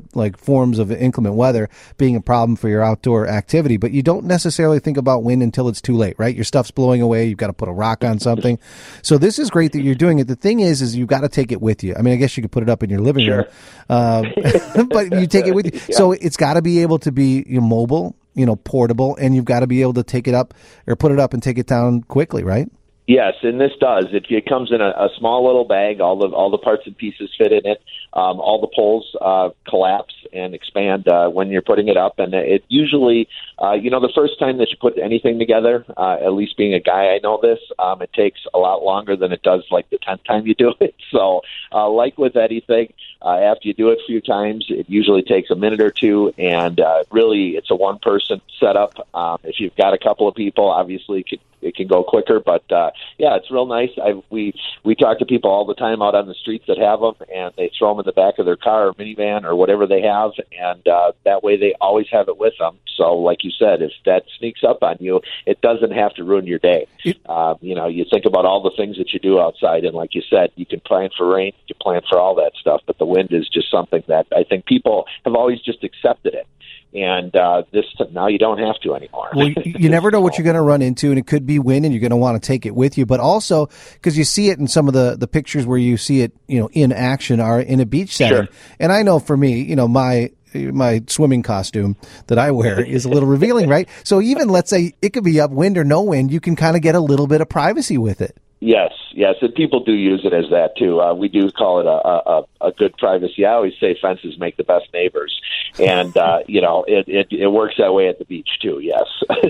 forms of inclement weather being a problem for your outdoor activity, but you don't necessarily think about wind until it's too late, right? Your stuff's blowing away. You've got to put a rock on something. So this is great that you're doing it. The thing is, is you've got to take it with you. I mean, I guess you could put it up in your living Sure. room, uh, but you take it with you. Yeah. So it's got to be able to be you know, mobile, you know, portable, and you've got to be able to take it up or put it up and take it down quickly, right? Yes, and this does. It, it comes in a, a small little bag. All the all the parts and pieces fit in it. Um, all the poles uh, collapse and expand uh, when you're putting it up. And it usually, uh, you know, the first time that you put anything together, uh, at least being a guy, I know this, um, it takes a lot longer than it does like the tenth time you do it. So, uh, like with anything, uh, after you do it a few times, it usually takes a minute or two. And uh, really, it's a one-person setup. Um, if you've got a couple of people, obviously, it can, it can go quicker. But uh, yeah, it's real nice. I, we we talk to people all the time out on the streets that have them, and they throw them in the back of their car or minivan or whatever they have, and uh, that way they always have it with them. So, like you said, if that sneaks up on you, it doesn't have to ruin your day. Uh, you know, you think about all the things that you do outside, and like you said, you can plan for rain, you can plan for all that stuff, but the wind is just something that I think people have always just accepted it. And uh, this now you don't have to anymore. Well, you, you never know what you're going to run into, and it could be wind, and you're going to want to take it with you. But also, because you see it in some of the, the pictures where you see it, you know, in action, are in a beach setting. Sure. And I know for me, you know, my my swimming costume that I wear is a little revealing, right? So even let's say it could be upwind or no wind, you can kind of get a little bit of privacy with it. Yes, yes, and people do use it as that too. Uh, we do call it a, a, a good privacy. I always say fences make the best neighbors, and uh, you know it, it it works that way at the beach too. Yes.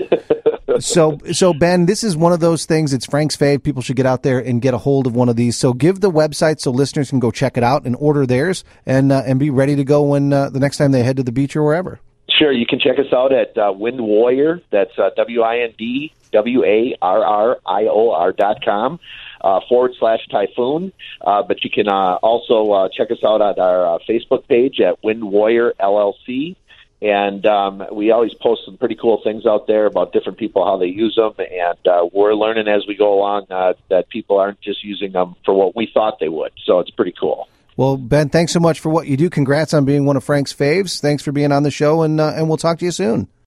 so so Ben, this is one of those things. It's Frank's fave. People should get out there and get a hold of one of these. So give the website so listeners can go check it out and order theirs, and uh, and be ready to go when uh, the next time they head to the beach or wherever. Sure, you can check us out at uh, Wind Warrior. That's uh, W I N D W A R R I O R dot com uh, forward slash typhoon. Uh, but you can uh, also uh, check us out at our uh, Facebook page at Wind Warrior L L C. And um, we always post some pretty cool things out there about different people, how they use them. And uh, we're learning as we go along uh, that people aren't just using them for what we thought they would. So it's pretty cool. Well, Ben, thanks so much for what you do. Congrats on being one of Frank's faves. Thanks for being on the show, and uh, and we'll talk to you soon.